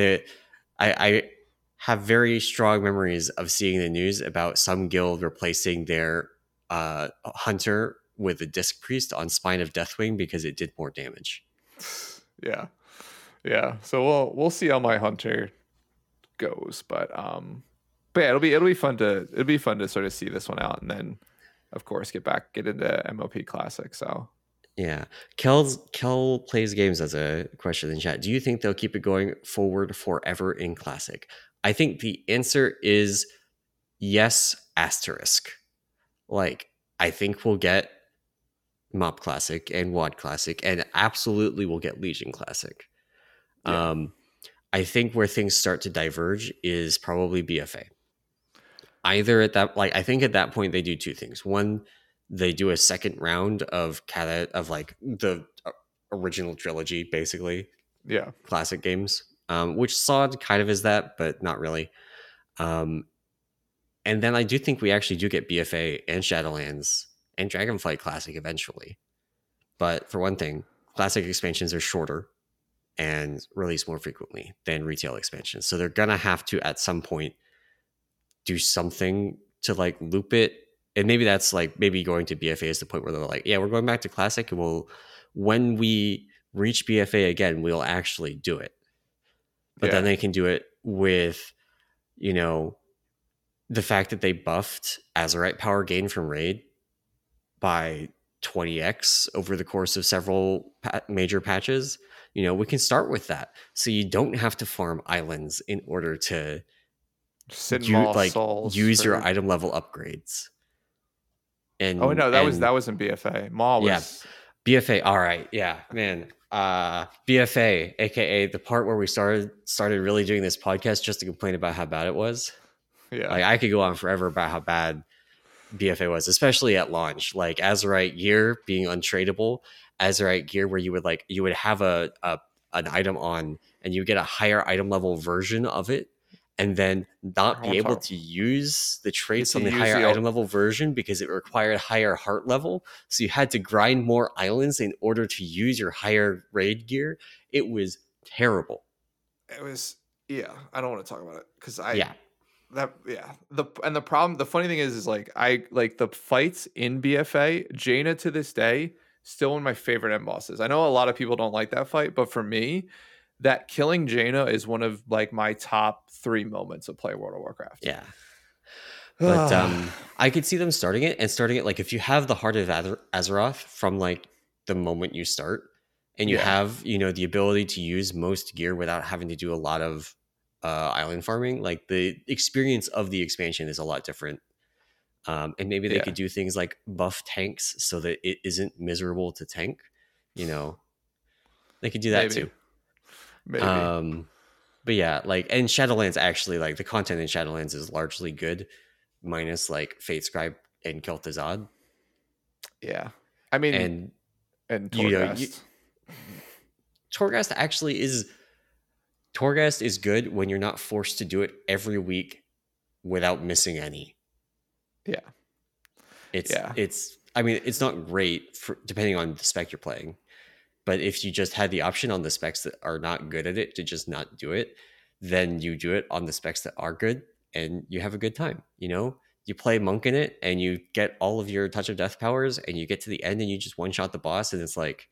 I have very strong memories of seeing the news about some guild replacing their hunter with a disc priest on Spine of Deathwing because it did more damage. Yeah. Yeah. So we'll see how my hunter goes, but yeah, it'll be fun to sort of see this one out, and then of course get into MOP Classic. So Yeah. Kel plays games as a question in chat. Do you think they'll keep it going forward forever in Classic? I think the answer is yes, asterisk. Like, I think we'll get Mop Classic and WAD Classic, and absolutely we'll get Legion Classic. yeah, I think where things start to diverge is probably BFA. Either at that, like, I think at that point they do two things. One, they do a second round of like the original trilogy, basically yeah, classic games, which Sod kind of is that, but not really. Um, and then I do think we actually do get BFA and Shadowlands and Dragonflight Classic eventually. But for one thing, classic expansions are shorter and release more frequently than retail expansions. So they're gonna have to at some point do something to like loop it. And maybe that's like maybe going to BFA is the point where they're like, yeah, we're going back to classic, and we'll when we reach BFA again, we'll actually do it. But then yeah. they can do it with, you know, the fact that they buffed Azerite power gain from raid by 20x over the course of several major patches. You know, we can start with that, so you don't have to farm islands in order to Sin Maw Souls use your for. item level upgrades. Oh And no, that was in BFA. Maw yeah, was. BFA. All right, yeah, man. BFA, aka the part where we started really doing this podcast just to complain about how bad it was. Yeah. Like, I could go on forever about how bad BFA was, especially at launch. Like Azerite gear being untradeable, Azerite gear where you would have a an item on and you get a higher item level version of it, and then I not don't be want to able talk. to use the Get traits to on the use higher the item level version because it required higher heart level. So you had to grind more islands in order to use your higher raid gear. It was terrible. It was. Yeah, I don't want to talk about it because I Yeah. that yeah the problem the funny thing is like I like the fights in BFA. Jaina to this day still one of my favorite end bosses. I know a lot of people don't like that fight, but for me, that killing Jaina is one of like my top 3 moments of playing World of Warcraft. Yeah. But I could see them starting it and starting it like if you have the Heart of Azeroth from like the moment you start, and you yeah, have the ability to use most gear without having to do a lot of island farming. Like the experience of the expansion is a lot different. And maybe they yeah, could do things like buff tanks so that it isn't miserable to tank. You know, they could do that maybe, too. maybe, Um, but yeah, like, and Shadowlands actually, like, the content in Shadowlands is largely good, minus like Fate Scribe and Kel'Thuzad. yeah. I mean, And and you know, you, Torghast. Torghast actually is Torghast is good when you're not forced to do it every week without missing any. Yeah, yeah, It's I mean, it's not great for depending on the spec you're playing. But if you just had the option on the specs that are not good at it to just not do it, then you do it on the specs that are good and you have a good time. You play monk in it and you get all of your touch of death powers and you get to the end and you just one shot the boss, and it's like,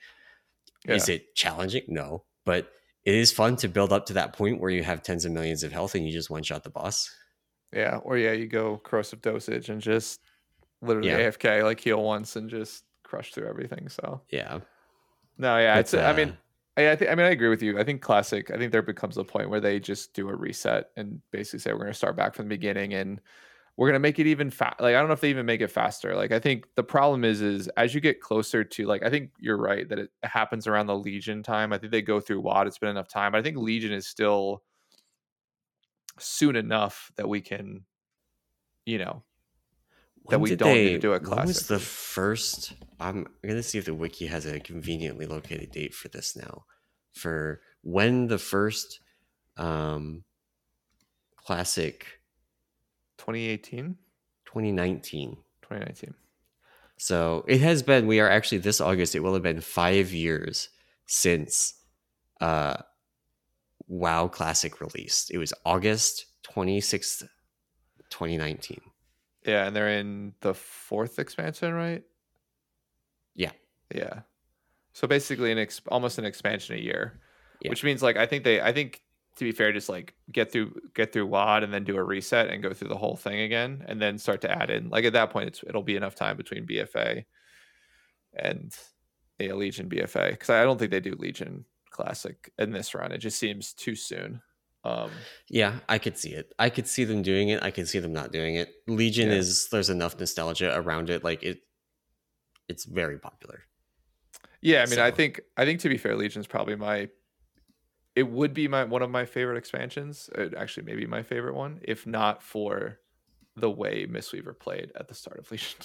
is yeah, it challenging? No, but it is fun to build up to that point where you have tens of millions of health and you just one shot the boss. yeah. Or yeah, you go corrosive dosage and just literally Yeah. AFK like heal once and just crush through everything. So Yeah. no, yeah, But it's. I mean, I mean, I agree with you. I think classic. I think there becomes a point where they just do a reset and basically say we're going to start back from the beginning and we're going to make it even Like I don't know if they even make it faster. Like I think the problem is as you get closer to like I think you're right that it happens around the Legion time. I think they go through WoD. It's been enough time. But I think Legion is still soon enough that we can, you know, that we don't need to do a when was the classically. first? I'm gonna see if the wiki has a conveniently located date for this now. For when the first um, classic 2018, 2019. 2019. So it has been, we are actually this August, it will have been 5 years since uh, WoW Classic released. It was August 26th, 2019. Yeah, and they're in the 4th expansion, right? Yeah. Yeah. So basically almost an expansion a year, Yeah. which means like I think to be fair, just like get through WAD and then do a reset and go through the whole thing again and then start to add in. Like at that point it'll be enough time between BFA and a Legion BFA, because I don't think they do Legion Classic in this run. It just seems too soon. Yeah, I could see it. I could see them doing it. I could see them not doing it. Legion Yeah. is, there's enough nostalgia around it. Like it's very popular. Yeah, I mean, So I think to be fair, Legion's probably it would be one of my favorite expansions. Actually, maybe my favorite one, if not for the way Mistweaver played at the start of Legion.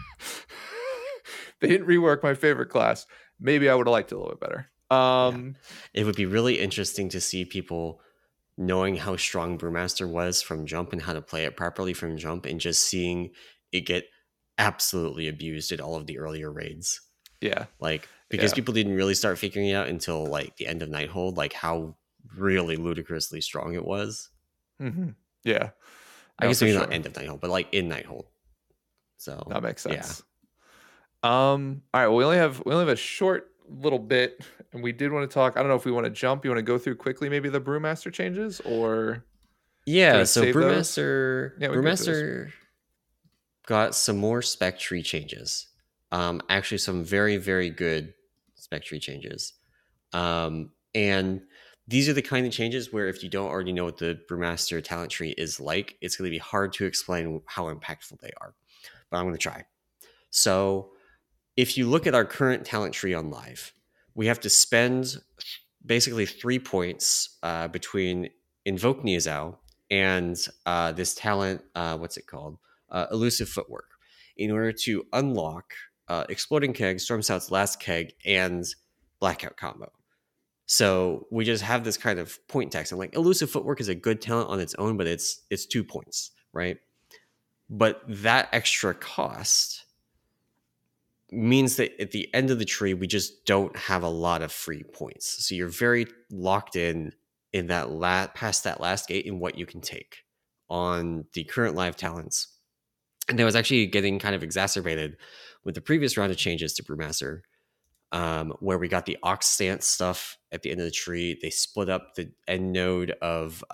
They didn't rework my favorite class. Maybe I would have liked it a little bit better. it would be really interesting to see people knowing how strong Brewmaster was from jump and how to play it properly from jump, and just seeing it get absolutely abused in all of the earlier raids. Yeah. Like, because Yeah. people didn't really start figuring it out until like the end of Nighthold, like how really ludicrously strong it was. Mm-hmm. Yeah. I No, guess for maybe sure. not end of Nighthold, but like in Nighthold. So That makes yeah. sense. All right. Well, we only have a short little bit, and we did want to talk. I don't know if we want to jump. You want to go through quickly maybe the Brewmaster changes, or do you Yeah, want to so save those? Yeah, we can go through those. Brewmaster got some more spec tree changes. Actually, some very, very good spec tree changes. And these are the kind of changes where if you don't already know what the Brewmaster talent tree is like, it's going to be hard to explain how impactful they are. But I'm going to try. So if you look at our current talent tree on live, we have to spend basically 3 points between Invoke Niazao and this talent, what's it called? Elusive Footwork, in order to unlock Exploding Keg, Storm Stout's Last Keg, and Blackout combo. So we just have this kind of point tax. And like, Elusive Footwork is a good talent on its own, but it's 2 points, right? But that extra cost means that at the end of the tree, we just don't have a lot of free points. So you're very locked in that past that last gate in what you can take on the current live talents. And that was actually getting kind of exacerbated with the previous round of changes to Brewmaster, where we got the Ox Stance stuff at the end of the tree. They split up the end node of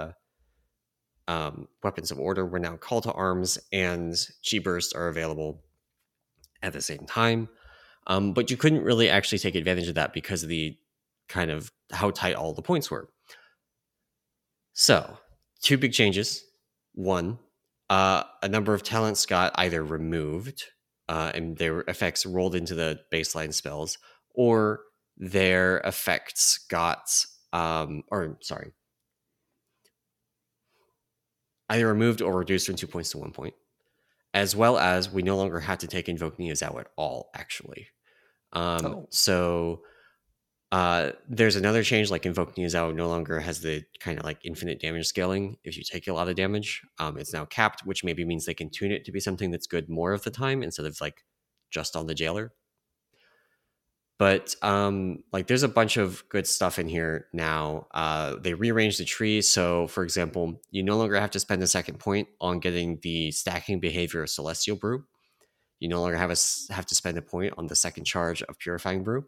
Weapons of Order. We're now Call to Arms and Chi Burst are available at the same time. But you couldn't really actually take advantage of that because of the kind of how tight all the points were. So, 2 big changes. One, a number of talents got either removed and their effects rolled into the baseline spells, or their effects got, either removed or reduced from 2 points to 1 point, as well as we no longer have to take Invoke Niazao at all, actually. So there's another change, like Invoke Niazao no longer has the kind of like infinite damage scaling if you take a lot of damage. It's now capped, which maybe means they can tune it to be something that's good more of the time instead of like just on the jailer. But like there's a bunch of good stuff in here now. They rearranged the tree. So for example, you no longer have to spend a second point on getting the stacking behavior of Celestial Brew. You no longer have to spend a point on the second charge of Purifying Brew.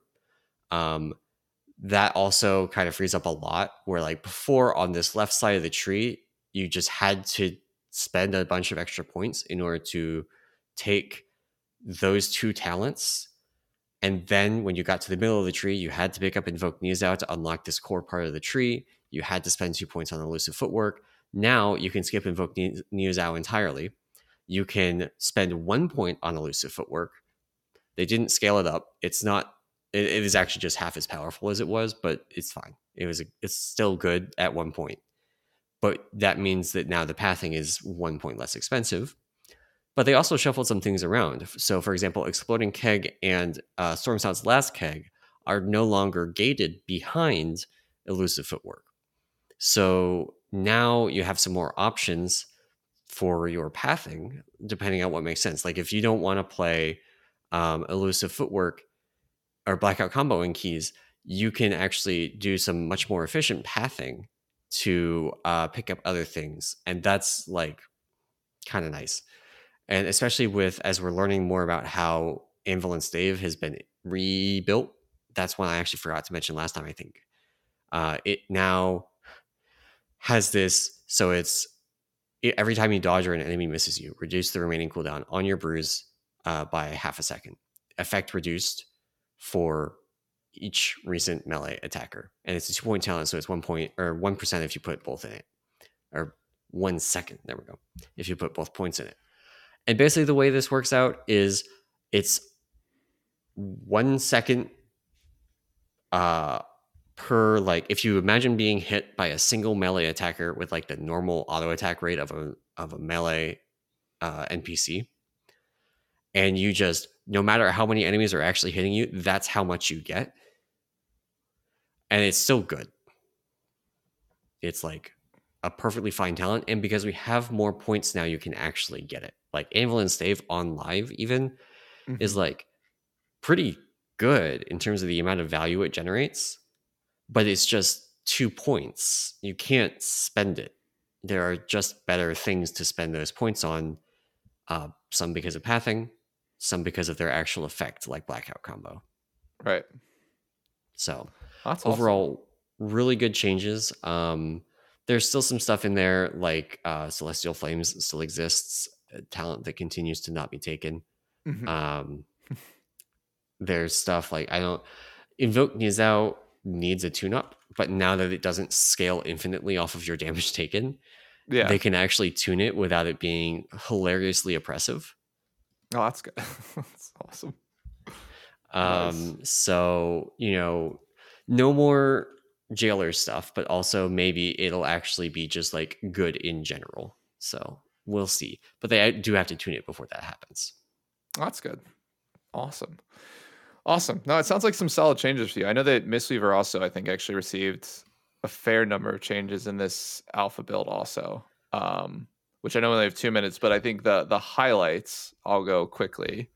That also kind of frees up a lot, where like before on this left side of the tree, you just had to spend a bunch of extra points in order to take those 2 talents. And then when you got to the middle of the tree, you had to pick up Invoke Niazao to unlock this core part of the tree. You had to spend 2 points on Elusive Footwork. Now you can skip Invoke Niazao entirely. You can spend 1 point on Elusive Footwork. They didn't scale it up. It's not. It is actually just half as powerful as it was, but it's fine. It's still good at 1 point. But that means that now the pathing is 1 point less expensive. But they also shuffled some things around. So, for example, Exploding Keg and Storm Sound's Last Keg are no longer gated behind Elusive Footwork. So now you have some more options for your pathing, depending on what makes sense. Like if you don't want to play Elusive Footwork or Blackout Comboing keys, you can actually do some much more efficient pathing to pick up other things. And that's like kind of nice. And especially with as we're learning more about how Anvil and Stave has been rebuilt, that's one I actually forgot to mention last time. I think it now has this, so it's every time you dodge or an enemy misses you, reduce the remaining cooldown on your bruise by half a second. Effect reduced for each recent melee attacker, and it's a 2-point talent, so it's 1 point or 1% if you put both in it, or 1 second. There we go. If you put both points in it. And basically the way this works out is it's 1 second per, like, if you imagine being hit by a single melee attacker with like the normal auto attack rate of a melee NPC, and you just, no matter how many enemies are actually hitting you, that's how much you get. And it's still good. It's like a perfectly fine talent. And because we have more points now, you can actually get it. Like Anvil and Stave on live even is like pretty good in terms of the amount of value it generates, but it's just 2 points. You can't spend it. There are just better things to spend those points on. Some because of pathing, some because of their actual effect, like Blackout Combo. Right. So that's overall, awesome. Really good changes. There's still some stuff in there like Celestial Flames still exists, a talent that continues to not be taken. There's stuff like Invoke Nizao needs a tune-up, but now that it doesn't scale infinitely off of your damage taken, they can actually tune it without it being hilariously oppressive. Oh, that's good. That's awesome. Nice. So, no more jailer stuff, but also maybe it'll actually be just like good in general. So we'll see. But they do have to tune it before that happens. That's good. Awesome. No, it sounds like some solid changes for you. I know that Mistweaver also, I think, actually received a fair number of changes in this alpha build also, which I know we only have 2 minutes, but I think the highlights, I'll go quickly,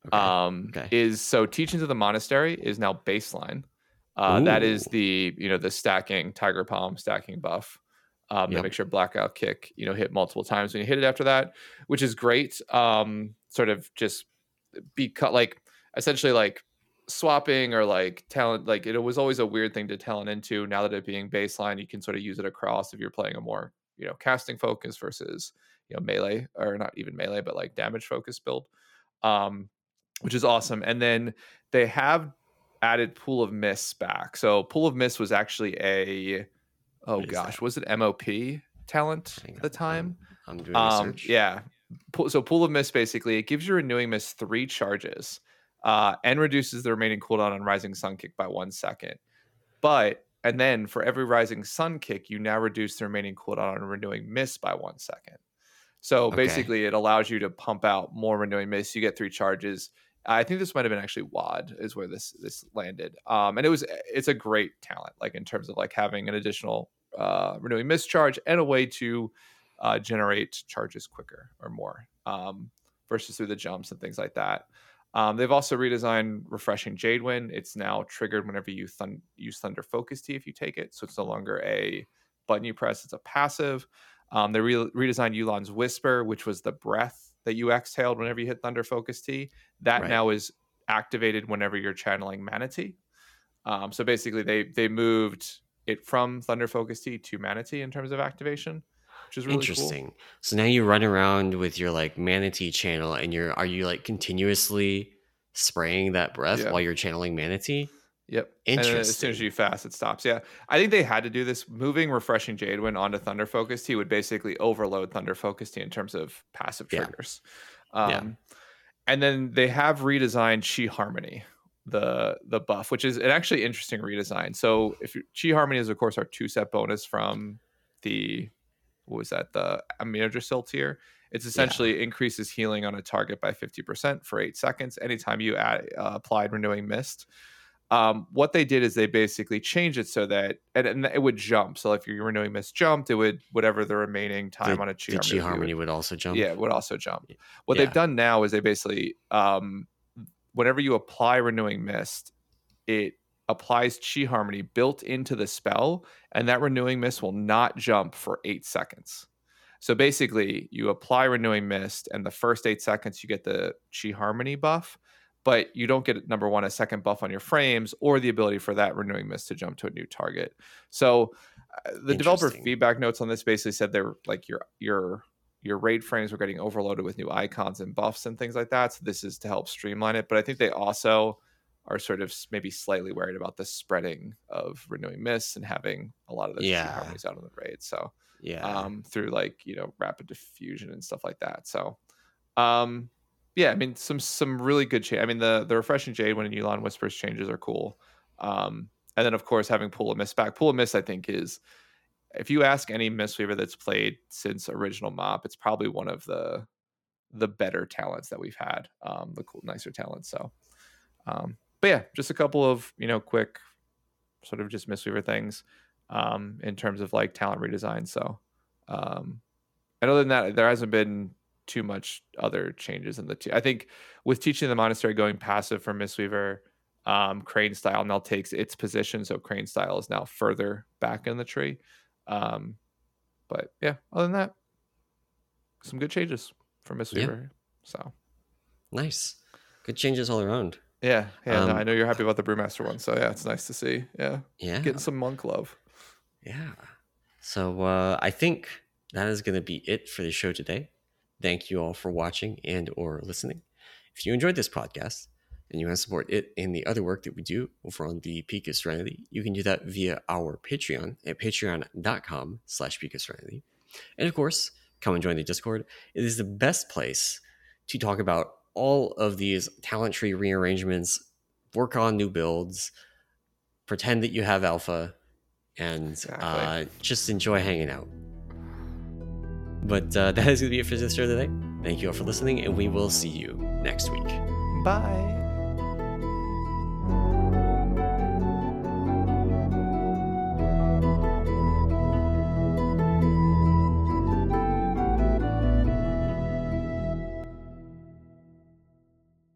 is so Teachings of the Monastery is now baseline. That is the stacking Tiger Palm stacking buff. That makes your Blackout Kick, hit multiple times when you hit it after that, which is great. Sort of just like essentially like swapping or like talent, like it was always a weird thing to talent into. Now that it being baseline, you can sort of use it across if you're playing a more casting focus versus melee, or not even melee, but like damage focused build, which is awesome. And then they have added Pool of Mists back. So Pool of Mists was actually was it MOP talent at the time? I'm doing research. So Pool of Mist, basically, it gives your Renewing Mist 3 charges and reduces the remaining cooldown on Rising Sun Kick by 1 second. And then for every Rising Sun Kick, you now reduce the remaining cooldown on Renewing Mist by 1 second. So basically, it allows you to pump out more Renewing Mist. You get 3 charges. I think this might have been actually WAD is where this landed. And it's a great talent, like in terms of like having an additional Renewing Mist charge and a way to generate charges quicker or more versus through the jumps and things like that. They've also redesigned Refreshing Jadewind. It's now triggered whenever you use Thunder Focus Tea if you take it. So it's no longer a button you press, it's a passive. They redesigned Yu'lon's Whisper, which was the breath that you exhaled whenever you hit Thunder Focus Tea. That now is activated whenever you're channeling Mana Tea. So basically they moved it from Thunder Focus Tea to Mana Tea in terms of activation, which is really interesting. Cool. So now you run around with your like Mana Tea channel, and are you like continuously spraying that breath while you're channeling Mana Tea? Yep. Interesting. And as soon as you fast, it stops. Yeah. I think they had to do this. Moving Refreshing Jadewind onto Thunder Focus Tea would basically overload Thunder Focus Tea in terms of passive triggers. And then they have redesigned Chi Harmony, the buff, which is an actually interesting redesign. So Chi Harmony is, of course, our 2-set bonus from the, the Amino Drasil tier. It's essentially increases healing on a target by 50% for 8 seconds anytime you applied Renewing Mist. What they did is they basically changed it so that and it would jump. So if your Renewing Mist jumped, it would whatever the remaining time on a Chi the Chi Harmony Harmony would also jump. Yeah, it would also jump. What they've done now is they basically whenever you apply Renewing Mist, it applies Chi Harmony built into the spell, and that Renewing Mist will not jump for 8 seconds. So basically, you apply Renewing Mist, and the first 8 seconds you get the Chi Harmony buff, but you don't get, number one, a second buff on your frames or the ability for that Renewing Mist to jump to a new target. So the developer feedback notes on this basically said they're like your raid frames were getting overloaded with new icons and buffs and things like that. So this is to help streamline it. But I think they also are sort of maybe slightly worried about the spreading of Renewing Mists and having a lot of those Chi Harmonies out on the raid. So through like, rapid diffusion and stuff like that. So I mean, some really good change. I mean, the Refreshing Jade when Yu'lon Whispers changes are cool. And then of course having Pool of Mist back. Pool of Mist, I think, is, if you ask any Mistweaver that's played since original MoP, it's probably one of the better talents that we've had. The cool, nicer talents. So but yeah, just a couple of, quick sort of just Mistweaver things in terms of like talent redesign. So and other than that, there hasn't been too much other changes in I think with Teaching the Monastery going passive for Mistweaver, Crane Style now takes its position, so Crane Style is now further back in the tree. But yeah, other than that, some good changes for Mistweaver. So nice, good changes all around. No, I know you're happy about the Brewmaster one, so yeah, it's nice to see. Yeah, getting some monk love. Yeah, so I think that is going to be it for the show today. Thank you all for watching and or listening. If you enjoyed this podcast and you want to support it and the other work that we do over on the Peak of Serenity, you can do that via our Patreon at patreon.com/peakofserenity. And of course, come and join the Discord. It is the best place to talk about all of these talent tree rearrangements, work on new builds, pretend that you have alpha, and just enjoy hanging out. But that is going to be it for this show today. Thank you all for listening, and we will see you next week. Bye.